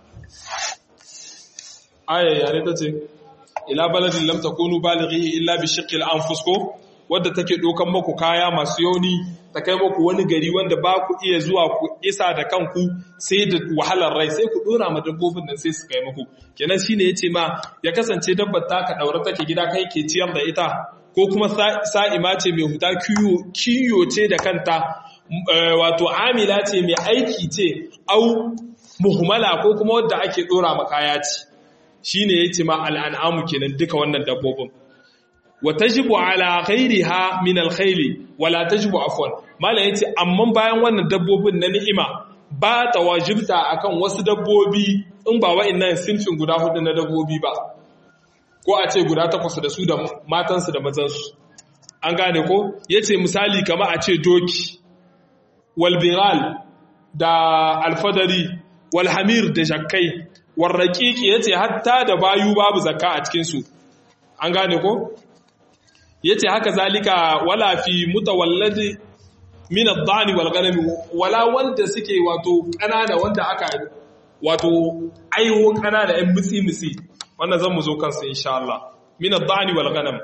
ayayya ta ce ila baladin lam takunu balighihi illa bi shiqqil anfus ko wadda take dokan muku kaya masu yauni ta kai muku wani gari wanda ba ku iya zuwa ku isa da kanku sai da wahalar rai sai ku dora ma dabbobin nan sai su kai muku kenan shine yace ma ya kasance dabbar ta ka daura take gida kai ke ciyar da ita ko kuma sa'ima ce mai huta kiyo ce da kanta wato amila ce mai aiki ce au muhmala ko kuma wadda ake dora ma kaya ce shine yace ma al'an'amu kenan duka wannan dabbobin wa tajibu ala ghairiha min al-khayl wala tajibu afwan mala yace amma bayan wannan dabbobin na ni'ima ba ta wajibta akan wasu dabbobi in ba wa'annan sinfin guda hudu na dabbobi ba ko a ce guda takwas da su da matansu da mazansu an gane ko yace misali kamar a ce doki wal biral da alfadari wal hamir da jakkai warraƙiƙi ya ce hatta da bayu babu zakka a cikinsu an gane ko ya ce haka zalika wala fi mutawalladi min ad-dani wal ghanami wala wanda suke wato ƙanana wanda aka wato aiwo ƙanana ɗan mutsi wannan zan mu zo kansu insha Allah min ad-dani wal ghanam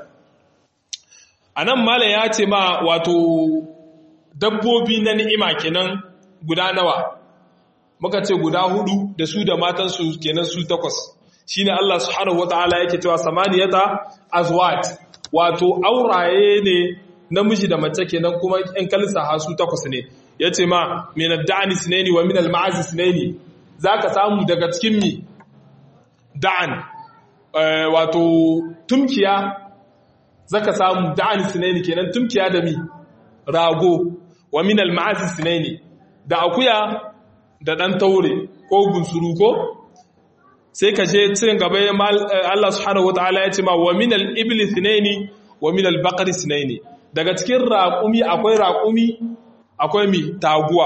anan mala ya ce ma wato dabbobi na ni'ima kenan guda nawa muka ce guda hudu da su da matansu kenan su takwas shine Allah subhanahu wataala yake cewa samaniyata azwat wato auraye ne namiji da mace kenan kuma in kalisa ha su takwas ne yace ma min ad-da'ni sunaini wa min al-ma'az sunaini zaka samu daga cikin mi da'an wato tumkiya zaka samu da'an sunaini kenan tumkiya da mi rago wa min al-ma'az sunaini da akuya da ɗan taure ko gunsuru ko sai ka je cikin gaba Allah subhanahu wataala ya ce ma wa minal ibli thnaini wa minal baqari thnaini daga cikin raƙumi akwai mi taguwa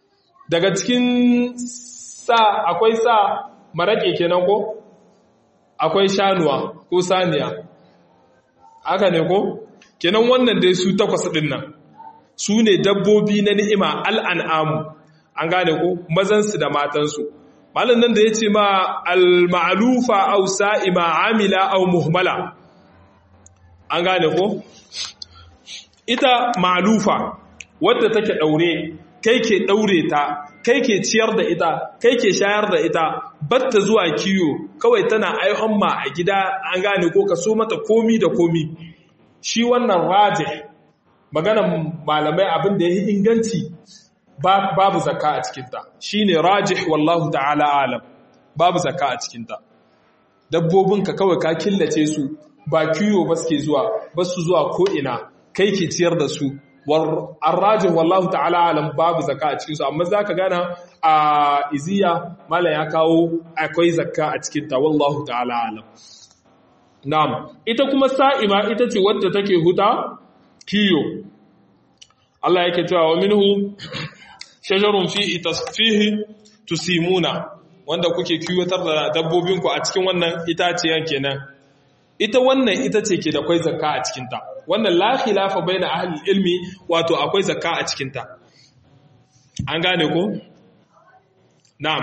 daga cikin sa akwai sa marake kenan ko akwai shanuwa ko saniya, haka ne ko? Kenan wannan dai su 8 ɗin nan su ne dabbobi na ni'ima al'an'amu, an gane ko mazansu da matansu. Malin nan da ya ce ma al-ma'alufa au sa'ima amila au muhmala, an gane ko? Ita ma'alufa wadda take ɗaure, kai ke ɗaure ta, kai ke ciyar da ita, kai ke shayar da ita, batta zuwa kiyo, kawai tana aihon ma a gida, an gane ko ka so mata komi da komi. Shi wannan rajih maganan malamai abin da ya yi inganci babu zakka a cikinta, shi ne rajih wallahu ta'ala alam, babu zakka a cikinta. Dabbobinka kawai ka killace su ba kiyo ba suke zuwa, ba su zuwa ko'ina, kai ke ciyar da su, arrajih wallahu ta'ala alam babu zakka a cikinsu, amma za ka gana a iziya malam ya kawo akwai zakka a cikinta wallahu ta'ala alam. Na'am, ita kuma sa'ima ita ce wadda take huta kiyo. Allah yake cewa wa minhu shajarun fihi tusimuna, wanda kuke kiwatar da dabbobinku a cikin wannan itaciyan kenan. Ita wannan ita ce ke da akwai zakka a cikinta. Wannan la khilafa baina ahli ilmi, wato akwai zakka a cikinta. An gane ko? Na'am.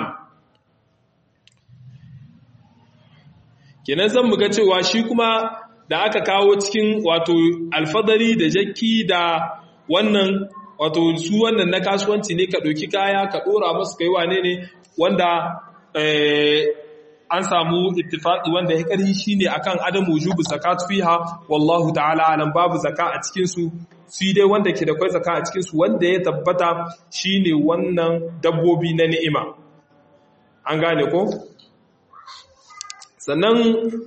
Kenan zan muga cewa shi kuma da aka kawo cikin wato alfadari da jakki da wannan wato su wannan na kasuwanci ne, ka ɗauki kaya ka ɗora masu kai wane ne wanda an samu ittifaqi wanda ya ƙarfi shine akan adamu wujubu zakat fiha wallahu ta'ala alam, babu zaka a cikin su dai wanda ke da kai zaka a cikin su wanda ya tabbata shine wannan dabbobi na ni'ima, an gane ko? Sannan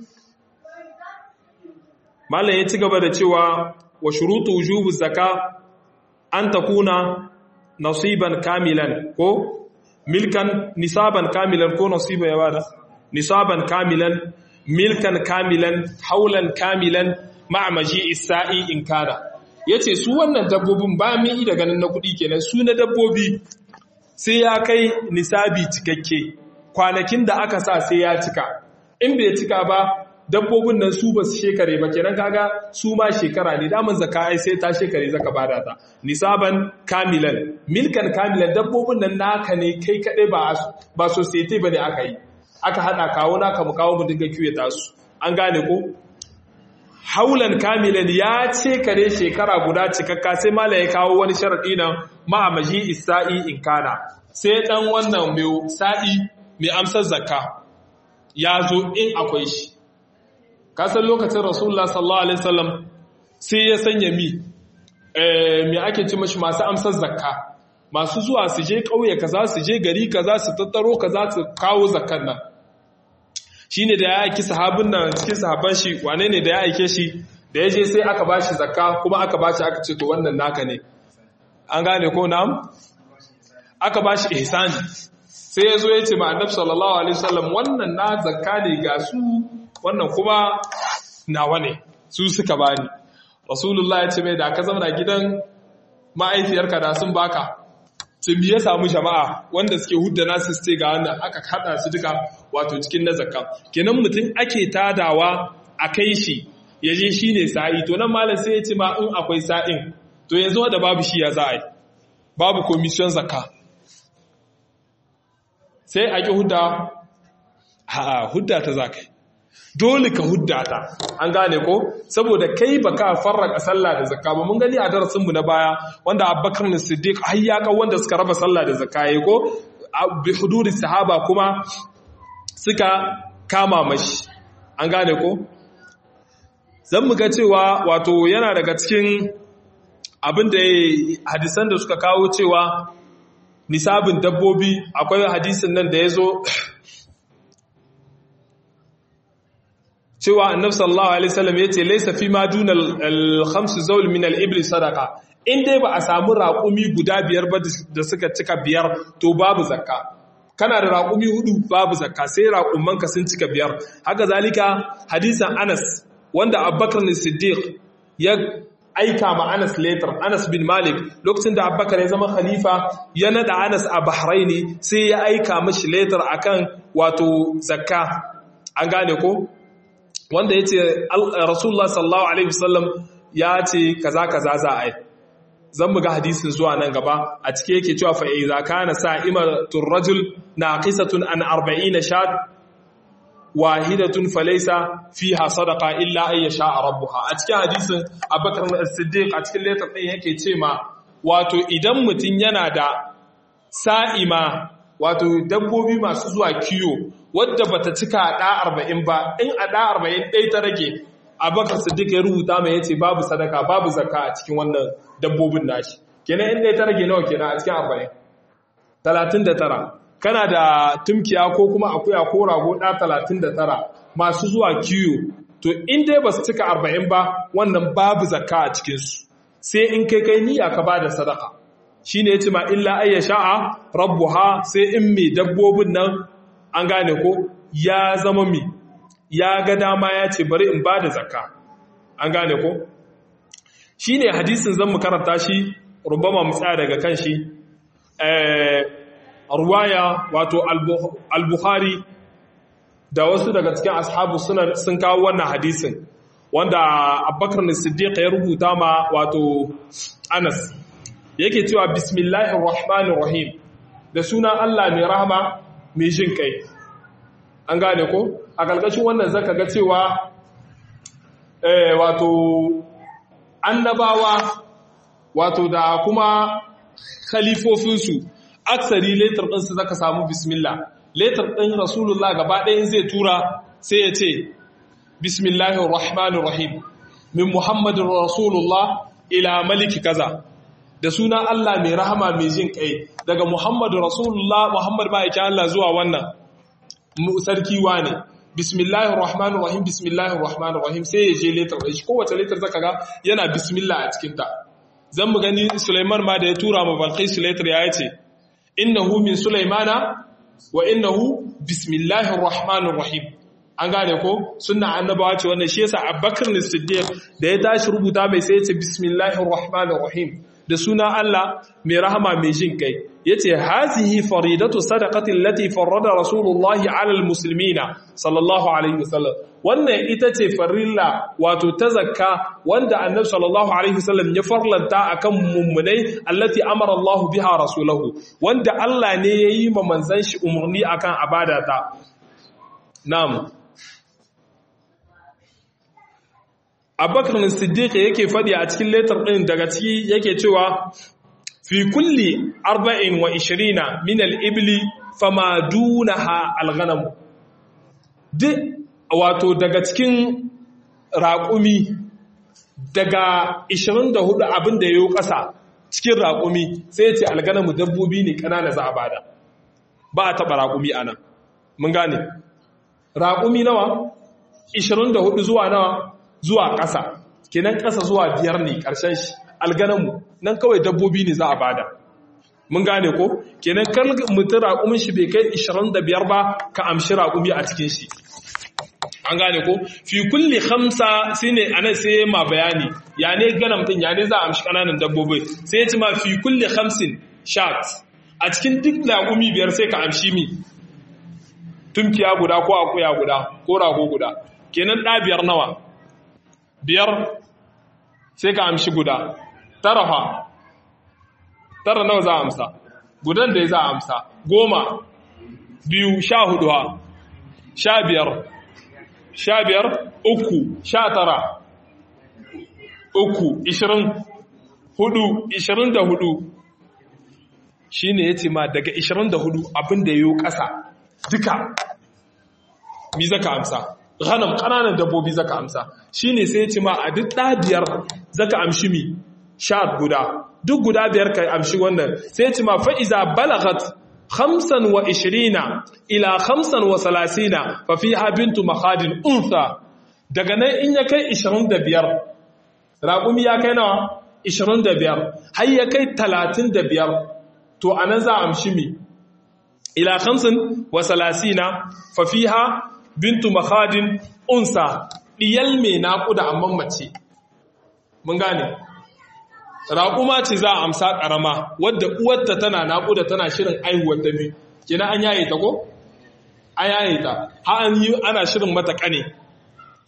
malam ya ci gaba da cewa wa shurutu wujubu zaka an takuna nasiban kamilan ko milkan nisaban kamilan ko nasiba ya bada nisaban kamilan milkan kamilan haulan kamilan ma'amaji isa'i in kana. Yace su wannan dabbobin ba mu yi da ganin na kuɗi kenan, su na dabbobi sai ya kai nisabi cikakke, kwanakin da aka sa sai ya cika, in bai cika ba dabbobin nan su ba su shekare ba kenan, kaga su ma shekara ne, daman zaka ai sai ta shekare zaka bada ta. Nisaban kamilan milkan kamilan, dabbobin nan naka ne kai kadai, ba society bane aka yi, aka hada kawo naka mu kawo mu dinga kiwata su, an gane ko? Haulan kamilan ya ce kare shekara guda cikakka, sai mala ya kawo wani sharadi na ma'amaji isa'i in kana, sai dan wannan mai sa'i mai amsar zakka ya zo in akwai shi. Kasan lokacin Rasulullah sallallahu alaihi wasallam sai ya sanya me ake ci mashi masu amsar zakka, masu zuwa su je kauye kaza, su je gari kaza, su tattaro kaza, su kawo zakkan nan. Shine da ya aiki sahabin nan cikin sahabban shi, wane ne da ya aike shi, da ya je sai aka bashi zakka, kuma aka bashi aka ce to wannan naka ne, an gane ko? Na'am, aka bashi ihsani, sai ya zo ya ce ma annabi sallallahu alaihi wasallam wannan na zakka ne ga su, wannan kuma nawa ne, su suka bani. Rasulullah ya ce mai da ka zama gidan ma'aifiyarka da sun baka. Sun biya samu jama'a wanda suke hudda nasu su ce ga wannan, aka hada su duka wato cikin na zakka. Kenan mutum ake tadawa a kai shi ya je shi ne sa'i, to nan malam sai ya ce ma in akwai sa'in, to yanzu da babu shi ya za a yi, babu commission zakka. Sai a ƙi hudda ta za ka yi, dole ka hudda ta, an gane ko? Saboda kai ba ka farraka sallah da zakka ba. Mun gani a darasinmu na baya wanda Abubakar na Siddiq har ya kawo wanda suka raba sallah da zakka yayi ko bi hududi sahaba kuma suka kama mashi, an gane ko? Zan mu ga cewa wato yana daga cikin abin da hadisan da suka kawo cewa nisabin dabbobi, akwai hadisin nan da ya zo cewa annabi sallallahu alaihi wasallam yace laysa fi ma duna al-khams zawl min al-ibli sadaqa, in dai ba a samu raƙumi guda 5 ba da suka cika 5 to babu zakka. Kana da raƙumi 4 babu zakka, sai raƙumanka sun cika 5. Haka zalika hadisan Anas wanda Abubakar as-Siddiq ya aika ma Anas later, Anas bin Malik lokacin da Abubakar ya zama khalifa ya nada Anas a Bahraini, sai ya aika mashi later akan wato zakka, an gane ko? wanda ya ce Rasulullah sallallahu Alaihi wasallam ya ce kaza kaza za a yi. Zan buga hadisin zuwa nan gaba a cike yake cewa fa'iza kana sa'imatul rajul naqisatun an 40 shat wahidatun falaysa fiha sadaqa illa ay yasha rabbuha. A cikin hadisin Abubakar as-Siddiq a cikin letter din yake ce ma wato idan mutun yana da sa'ima wato dabbobi masu zuwa kiyo wadda bata cika da 40 ba, in a da 40 dai ta rage, Abubakar Siddiq ya rubuta mai yace babu sadaka babu zakka a cikin wannan dabbobin nashi. Kenan in dai ta rage nawa kenan a cikin 40? 39. Kana da tumkiya ko kuma akuya ko rago da 39 masu zuwa kiyo, to in dai ba su cika 40 ba wannan babu zakka a cikin su, sai in kai niyya ka bada sadaka. Shine yace ma illa ayyasha'a rabbuha, sai in mai dabbobin nan an gane ko ya zama mi ya ga dama ya ce bari in bada zakka, an gane ko. Shine hadisin zan mu karanta shi rubama mu tsaya daga kan shi. Ruwaya wato al-Bukhari da wasu daga cikin ashabu sun kawo wannan hadisin wanda Abubakar as-Siddiq ya rubuta ma wato Anas, yake cewa bismillahir rahmanir rahim, da sunan Allah mai rahama mai jin kai. An gane ko a galgashin wannan zaka ga cewa wato annabawa wato da kuma khalifofinsu aksari letter ɗinsu zaka samu bismillah. Letter ɗin Rasulullah gaba ɗayan zai tura sai ya ce bismillahir rahmanir rahim min Muhammadin Rasulullah ila maliki kaza, da suna Allah mai rahama mai jin kai, daga Muhammadu Rasulullah Muhammad ma'aikin Allah zuwa wannan sarki wane. Bismillahir rahmanir rahim bismillahir rahmanir rahim, sai ya je letter ɗin shi. Kowace letter zaka ga yana bismillah a cikin ta. Zan mu gani Sulaiman ma da ya tura ma Balqis letter ya ce innahu min Sulaimana wa innahu bismillahir rahmanir rahim. An gane ko sunna annabawa ce wannan, shi yasa Abubakar as-Siddiq da ya tashi rubuta mai sai ya ce bismillahir rahmanir rahim, da suna Allah mai rahama mai jin kai. Yace hazihi faridatu sadaqati allati farrada rasulullahi ala almuslimina sallallahu alaihi wasallam, wannan ita ce farilla wato ta zakka wanda annabi sallallahu alaihi wasallam ya farlanta akan mummunai, allati amara Allah biha rasulahu, wanda Allah ne yayi ma manzon shi umurni akan abadata. Na'am. Abubakar as-Siddiq yake fadi a cikin letter din, daga ciki yake cewa fi kulli 24 min al-ibli fama dunaha al-ghanam, duk wato daga cikin raƙumi daga 24 abin da yayo ƙasa cikin raƙumi, sai ya ce al-ghanamu dabbobi ne kanana za a bada, ba a taba raƙumi anan. Mun gane raƙumi nawa 24 zuwa nawa zuwa ƙasa, kenan ƙasa zuwa 5 ne ƙarshen shi. Alganamu nan kawai dabbobi ne za a bada. Mun gane ko kenan kar mutum raƙumin shi bai kai 25 ba ka amshi raƙumi a cikin shi. An gane ko fi kulli 5 shine anan sai ma bayani ya ne ganam din, ya ne za a amshi kananan dabbobi, sai ya ce ma fi kulli 5 shat, a cikin duk raƙumi 5 sai ka amshi mi tunkiya guda ko akuya guda ko rago guda, kenan da 5 nawa 5 sai ka amshi guda. Tara nawa za a amsa? Gudan da ya za a amsa 10 2 14 15 3 19 3 20 4 24. Shine yace ma daga 24 abin da yayo ƙasa duka mi zaka amsa. Ghanam ƙananan dabbobi zaka amsa. Shine sai yace ma a duk ɗabiyar zaka amshi mi shat guda, duk guda 5 kai amshi wannan. Sai yace ma fa iza balagat 25 ila 35 fa fiha bintu makhadin unsa. Daga nan in ya kai 25 raƙumi ya kai nawa 25 har ya kai 35, to anan za a amshi mi ila 35 fa fiha bintu makhadin unsa, diyal mai naƙuda amma mace. Mun gane raƙuma ce za a amsa ƙarama wadda uwarta tana naƙuda tana shirin aihuwar ta biyu, kina an yaye ta ko an yaye ta har an yi ana shirin mata ƙane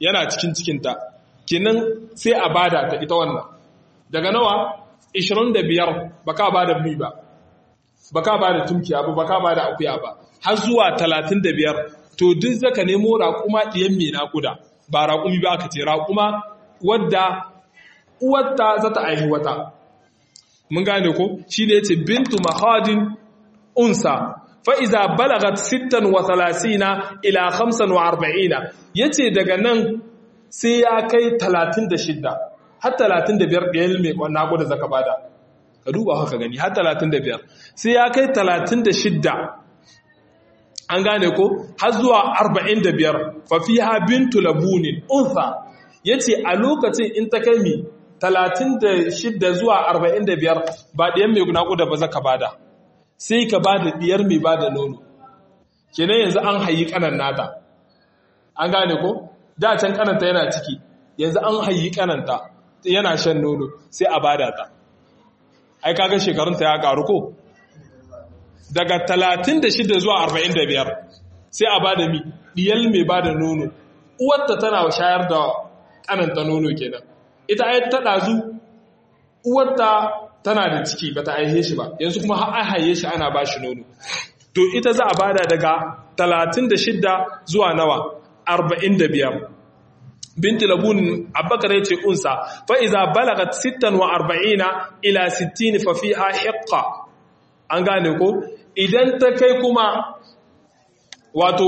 yana cikin cikinta kenan sai a bada ta ita wannan daga nawa 25 baka bada mi ba baka bada tumkiya ba baka bada akuya ba har zuwa 35 to duk zaka nemo raƙuma ɗiyan mai naƙuda ba raƙumi ba aka ce raƙuma wadda uwarta za ta aihi wata mun gane ko shi ne yace bintu mahadin unsa fa iza balagat 36 ila 45 yace daga nan sai ya kai 36 har 35 ɗayan mai naƙuda zaka bada ka duba haka gani har 35 sai ya kai 36 an gane ko har zuwa 45 fa fiha bintu labunin unsa yace a lokacin in ta kai mi 36 zuwa 45 ba ɗiyan mai naƙuda ba zaka bada sai ka bada ɗiyar mai bada nono kenan yanzu an hayi kanan nata an gane ko da can kananta yana ciki yanzu an hayi kananta yana shan nono sai a bada ta ai kaga shekarunta ya karu ko daga 36 zuwa 45 sai a bada mi diyal mai bada nono uwarta tana shayar da kananta nono kenan ita ai ta dazu uwarta tana da ciki bata aihe shi ba yanzu kuma har ai haye shi ana bashi nono to ita za a bada daga 36 zuwa nawa 45 binti labun abubakar yace unsa fa iza balagat 46 ila 60 fa fiha hiqqa an gane ko idan ta kai kuma wato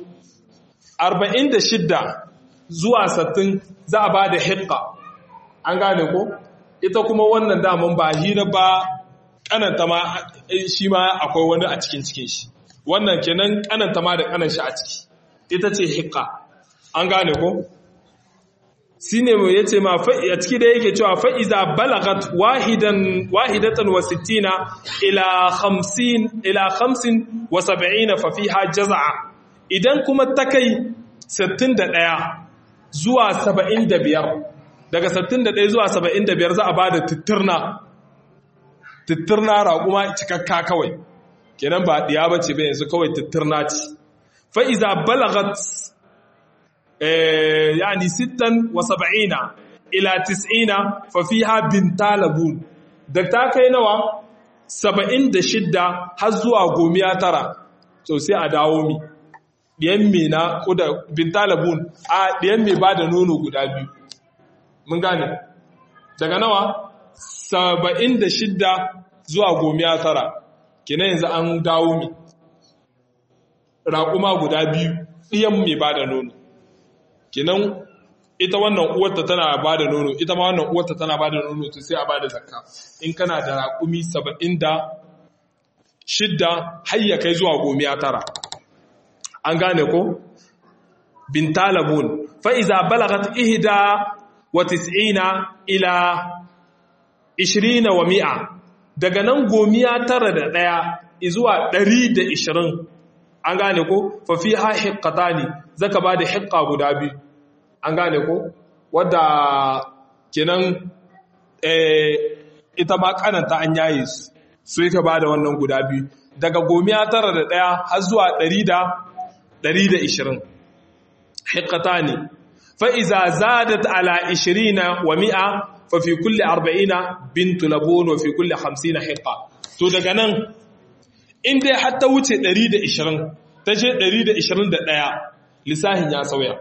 46 zuwa 60 za a bada hiqqa an gane ko ita kuma wannan daman ba hira ba kananta ma shi ma akwai wani a cikin shi wannan kenan kananta ma da kanan shi a ciki ita ce hiqqa an gane ko shine mu yace ma a ciki da yake cewa fa iza balagat wahidatan wa 60 ila 50 ila 75 fa fiha jaz'a idan kuma ta kai 61 zuwa 75 daga 61 zuwa 75 za a bada tittirna raƙuma cikakka kawai kenan ba diya bace ba yanzu kawai tittirna ce fa iza balagat يعني 76 إلى 90 ففيها بنت لبون da ta kai nawa 76 har zuwa 19 so sai a dawo mi diyan me na kuda binta labun a diyan me ba da nono guda biyu mun gane daga nawa 76 zuwa 19 kenan yanzu an dawo mi raƙuma guda biyu diyan me ba da nono kenan ita wannan uwarta tana bada nono ita ma wannan uwarta tana bada nono to sai a bada zakka in kana da raƙumi 76 har ya kai zuwa 19 an gane ko bintalabun fa iza balagat 91 ila 20 wa 100 daga nan 91 zuwa 120 an gane ko fa fiha hiqqatani zaka bada hiqqa guda biyu an gane ko wadda kenan ita ma kananta an yaye su yake bada wannan guda biyu daga 91 har zuwa 120 hiqqatani fa iza zadat ala 20 wa 100 fa fi kulli 40 bintu labun wa fi kulli 50 hiqqa to daga nan in dai har ta wuce 120 ta ce 121 lissahin ya sauya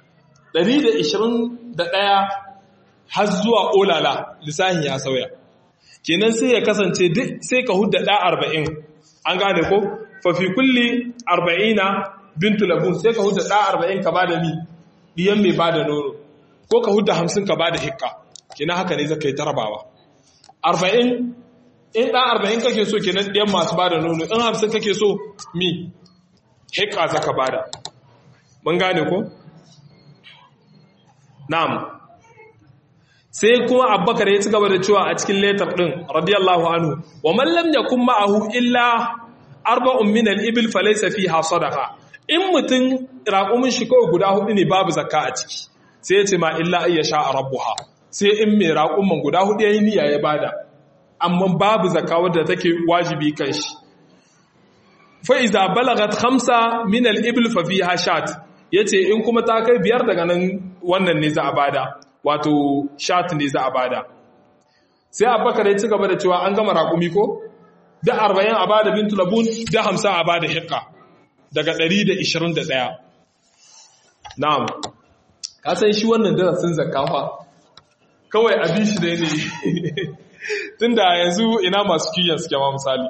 121 har zuwa olala lissahin ya sauya kenan sai ya kasance duk sai ka hudda 40 an gane ko fa fi kulli 40 bintu labun sai ka hudda 40 ka bada mi diyan mai bada nono ko ka hudda 50 ka bada hikka kenan haka ne zaka yi tarabawa 40 in ɗan 40 kake so kenan ɗiyan masu bada nono in 50 kake so mi hikka zaka bada mun gane ko na'am sai kuma Abubakar ya ci gaba da cewa a cikin letter din radiyallahu anhu wa man lam yakun ma'ahu illa arba'un min al-ibil falaysa fiha sadaqa in mutun raqumin shi kawai guda hudu ne babu zakka a ciki sai ya ce ma illa ayyasha rabbuha sai in mai raqumin guda hudu yayi niyya ya bada amma babu zakka wadda take wajibi kan shi fa iza balagat 5 min al-ibl fa fiha shat yace in kuma ta kai 5 daga nan wannan ne za a bada wato shat ne za a bada. Sai Abubakar ya ci gaba da cewa an gama raƙumi ko da 40 a bada bintu labun da 50 a bada hiqqa daga 121. Na'am, ka san shi wannan darasin zakafa kawai abin shi dai ne tunda yanzu ina masu kiyon suke ma misali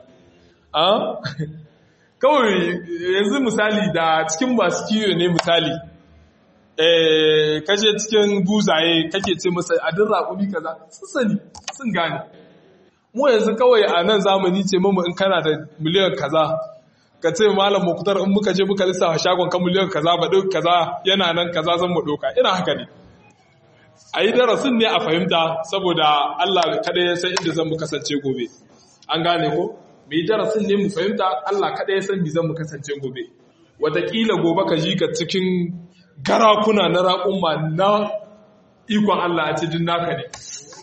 kawai yanzu misali da cikin masu kiyo ne misali kashe cikin buzaye kake ce masa adin raƙumi kaza sun sani sun gane. Mu yanzu kawai a nan zamani ce mamu in kana da miliyan kaza ka ce malam Muktar in muka je muka lissafa shagon kan miliyan kaza ba ɗauki kaza yana nan kaza zan mu ɗauka ina haka ne. A yi darasin ne a fahimta saboda Allah kaɗai ya san inda zan mu kasance gobe. An gane ko? Mai darasin ne mu fahimta Allah kaɗai ya san bi zan mu kasance gobe. Wataƙila gobe ka ji ka cikin garakuna na raƙumma na ikon Allah a cikin naka ne.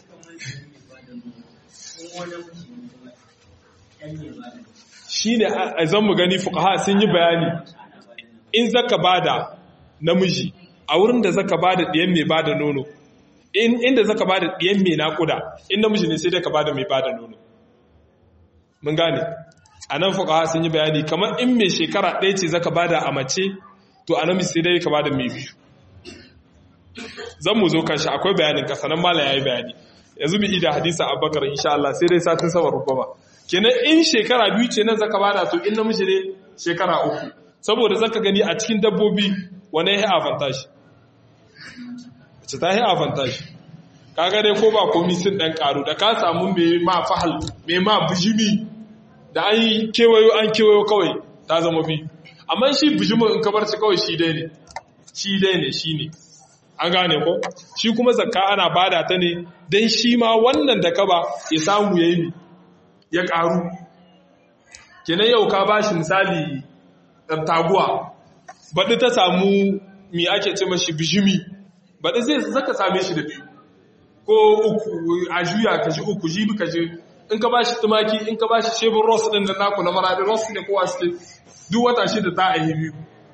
Shi ne a zan mu gani fuqaha sun yi bayani in zaka bada namiji a wurin da zaka bada ɗiyan mai bada nono inda zaka bada ɗiyan mai naƙuda in namiji ne sai dai ka bada mai bada nono. Mun gane a nan fuqaha sun yi bayani kamar in mai shekara 1 ce zaka bada a mace to a namiji sai dai ka bada mai 2. Zan mu zo kanshi akwai bayanin ka sanan mala yayi bayani yanzu bi ida hadisi Abubakar insha Allah sai dai satin sabar rubama kenan in shekara 2 ce nan zaka bada to in namiji ne shekara 3 saboda zaka gani a cikin dabbobi wane ya avantage ce ta yi avantage kaga dai ko ba komi sun dan karu da ka samu mai ma fahal mai ma bijimi da an kewayo kawai ta zama bi amma shi bijimin in ka bar shi kawai shi dai ne shi ne an gane ko shi kuma zakka ana bada ta ne dan shi ma wannan da ka ba ya samu yayi ya karu kenan yau ka bashi misali taguwa baɗi ta samu mi ake ce mashi bijimi baɗi zaka same shi da 2 ko 3 a juya ka ji 3 jibi ka ji in ka bashi tumaki in ka bashi shebur ross din da naku na maradi ross ne kowa suke duk wata 6 ta aihi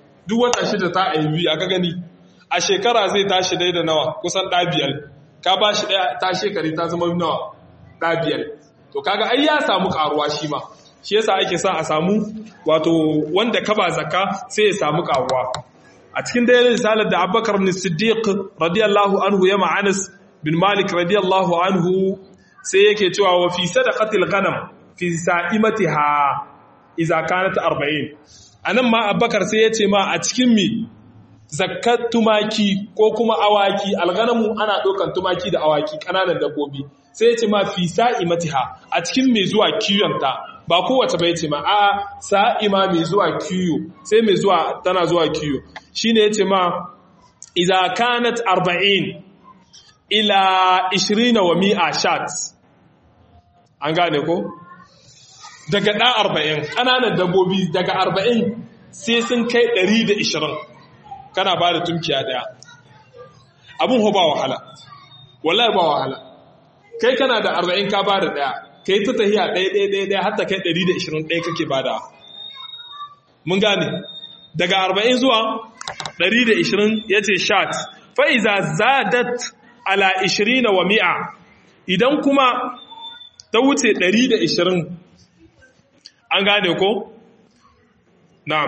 2 aka gani a shekara zai tashi dai da nawa kusan 5 ka bashi daya ta shekari ta zama nawa 5 to kaga ai ya samu karuwa shi ma shi yasa ake sa a samu wato wanda ka ba zakka sai ya samu karuwa. A cikin dai risalar da Abubakar as-Siddiq radiyallahu anhu ya Anas bin Malik radiyallahu anhu sai yake cewa wa fi sadaqatil ghanam fi sa'imatiha idza kanat 40 anan ma Abubakar sai ya ce ma a cikin mi zakkat tumaki ko kuma awaki alghanamu ana dokan tumaki da awaki kananan dabbobi sai ya ce ma fi sa'imatiha a cikin mai zuwa kiyonta ba kowace bai ce ma a sa'ima mai zuwa kiyo sai mai zuwa tana zuwa kiyo shine ya ce ma idza kanat 40 ila 20 wa 100 shat an gane ko daga 40 kananan dabbobi daga 40 sai sun kai 120 kana ba da tunkiya daya abun ho ba wahala wallahi ba wahala kai kana da 40 ka ba da daya kai ta tahiya ɗaya hatta kai 121 kake bada mun gane daga 40 zuwa 120 yace shat fa iza zadat ala 20 wa 100 idan kuma ta wuce 120 an gane ko na'am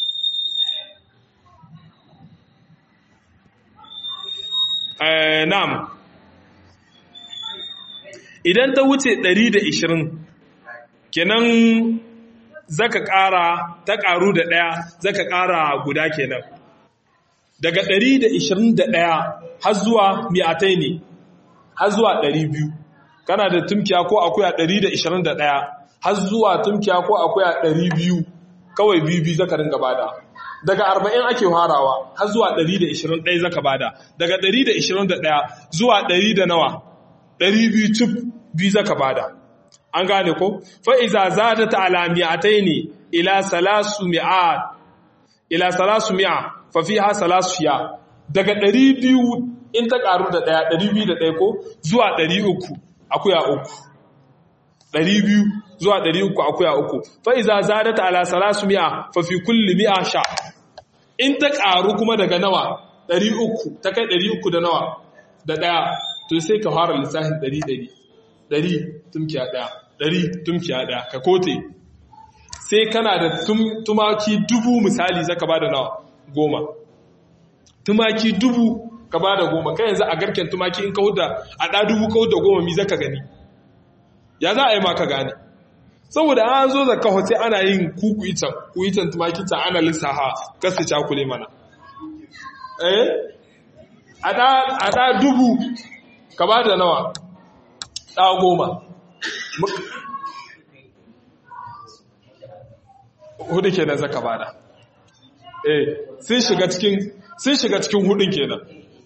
na'am idan ta wuce 120 kenan zaka ƙara ta ƙaru da ɗaya zaka ƙara guda kenan daga 121 har zuwa mi'atai ne har zuwa 200 kana da tumkiya ko akuya 121 har zuwa tumkiya ko akuya 200 kawai bibi zaka ringa bada daga 40 ake harawa har zuwa 121 zaka bada daga 121 zuwa 100 da nawa 200 cif bi zaka bada an gane ko fa iza zadat ala mi'ataini ila 300 fa fiha 300 daga 200 in ta karu da 201 ko zuwa 300 akuya 3 200 zuwa 300 akuya 3 fa iza zadat ala 300 fa fi kulli 100 sha in ta ƙaru kuma daga nawa 300 ta kai 300 da nawa da ɗaya to sai ka fara lissafin 100 tumkiya ɗaya 100 tumkiya ɗaya ka kote sai kana da tumaki 1000 misali zaka ba da nawa 10 tumaki 1000 ka ba da 10 kai yanzu a garken tumaki in ka huda a ɗa 1000 ka huda 10 mi zaka gani ya za a yi maka gane saboda an zo zaka hote ana yin kuitan tumaki ta ana lissaha kasu cakule mana a ɗa 1000 ka ba da nawa ɗa 10 hudu kenan zaka bada sun shiga cikin hudun kenan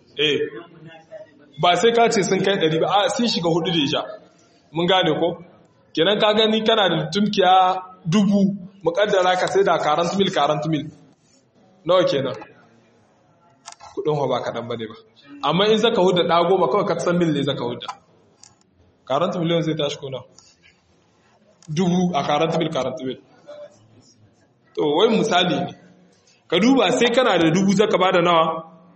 ba sai ka ce sun kai 100 ba a sun shiga hudu da ja mun gane ko kenan ka gani kana da tumkiya 1000 mukaddara ka sai da 40 mil nawa kenan kudin ho ba kadan bane ba amma in zaka huda da goma kawai ka san mil ne zaka huda 40 miliyan zai tashi ko nawa 1000 a 40 mil to wai misali ne ka duba sai kana da 1000 zaka bada nawa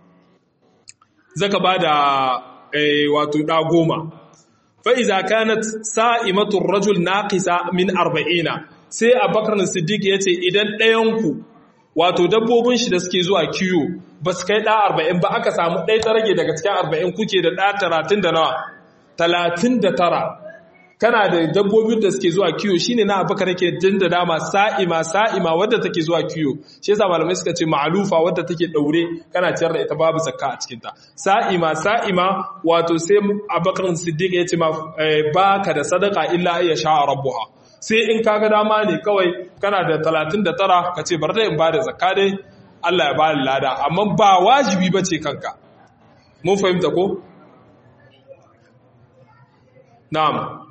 zaka bada wato da goma fa iza kanat sa'imatu ar-rajul naqisa min 40 sai Abubakar Siddiq yace idan ɗayan ku wato dabbobin shi da suke zuwa kiyo ba su kai da 40 ba aka samu ɗaya ta rage daga cikin 40 kuke da da 30 da nawa 39 kana da dabbobin da suke zuwa kiyo shine na Abubakar yake dinda dama sa'ima wadda take zuwa kiyo shi yasa malamai suka ce ma'lufa wadda take daure kana ciyar da ita babu zakka a cikin ta sa'ima wato sai Abubakar Siddiq ya ce ma baka da sadaka illa ya sha rabbuha sai in kaga dama ne kawai kana da 39 kace bar da in bada zakka dai Allah ya bani lada amma ba wajibi bace kanka mun fahimta ko na'am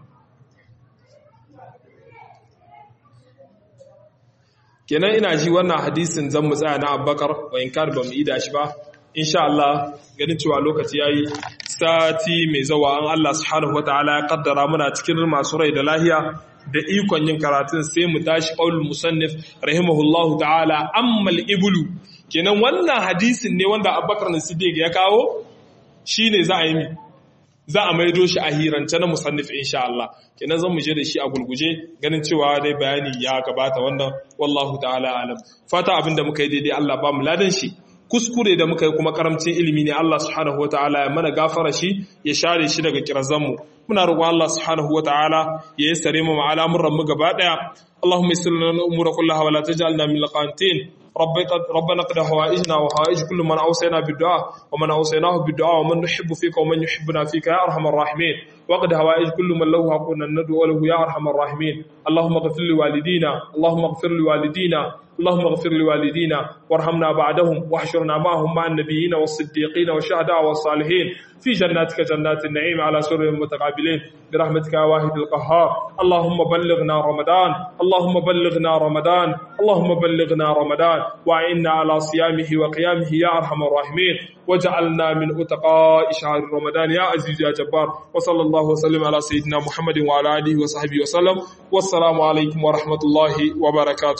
kenan ina ji wannan hadisin zan mu tsaya na Abubakar wa in kar ba mu ida shi ba insha Allah ganin cewa lokaci yayi sati mai zawa an Allah subhanahu wataala ya kaddara muna cikin masu rai da lahiya da ikon yin karatun sai mu tashi qaulul musannif rahimahullahu ta'ala ammal iblu kenan wannan hadisin ne wanda Abubakar Siddiq ya kawo shine za a yi za a maido shi a hirance na musannif insha Allah kenan zan mu je da shi a gulguje ganin cewa dai bayani ya gabata wannan wallahu ta'ala alam fata abinda muka yi daidai Allah ba mu ladan shi kuskure da muka yi kuma karamcin ilimi ne Allah subhanahu wataala ya mana gafara shi ya share shi daga kirazan mu muna roƙon Allah subhanahu wataala ya yassare mu al'amuran mu gaba daya Allahumma yassir lana umura kullaha wa la taj'alna min al-qanitin ربنا قد هوائجنا وهوائج كل من أوصينا بالدعاء ومن أوصيناه بالدعاء ومن نحب فيك ومن يحبنا فيك يا أرحم الراحمين وقد هوائج كل من له حقنا ندعو له يا أرحم الراحمين اللهم اغفر لوالدينا اللهم اغفر لوالدينا اللهم اغفر لوالدينا وارحمنا بعدهم واحشرنا معهم مع النبيين والصديقين والشهداء والصالحين في جناتك جنات النعيم على سرر متقابلين برحمتك يا واحد القهار اللهم بلغنا رمضان اللهم بلغنا رمضان اللهم بلغنا رمضان وعنا على صيامه وقيامه يا أرحم الراحمين وجعلنا من أتقاء شهر رمضان يا عزيز يا جبار وصلى الله وسلم على سيدنا محمد وعلى آله وصحبه وسلم والسلام عليكم ورحمة الله وبركاته.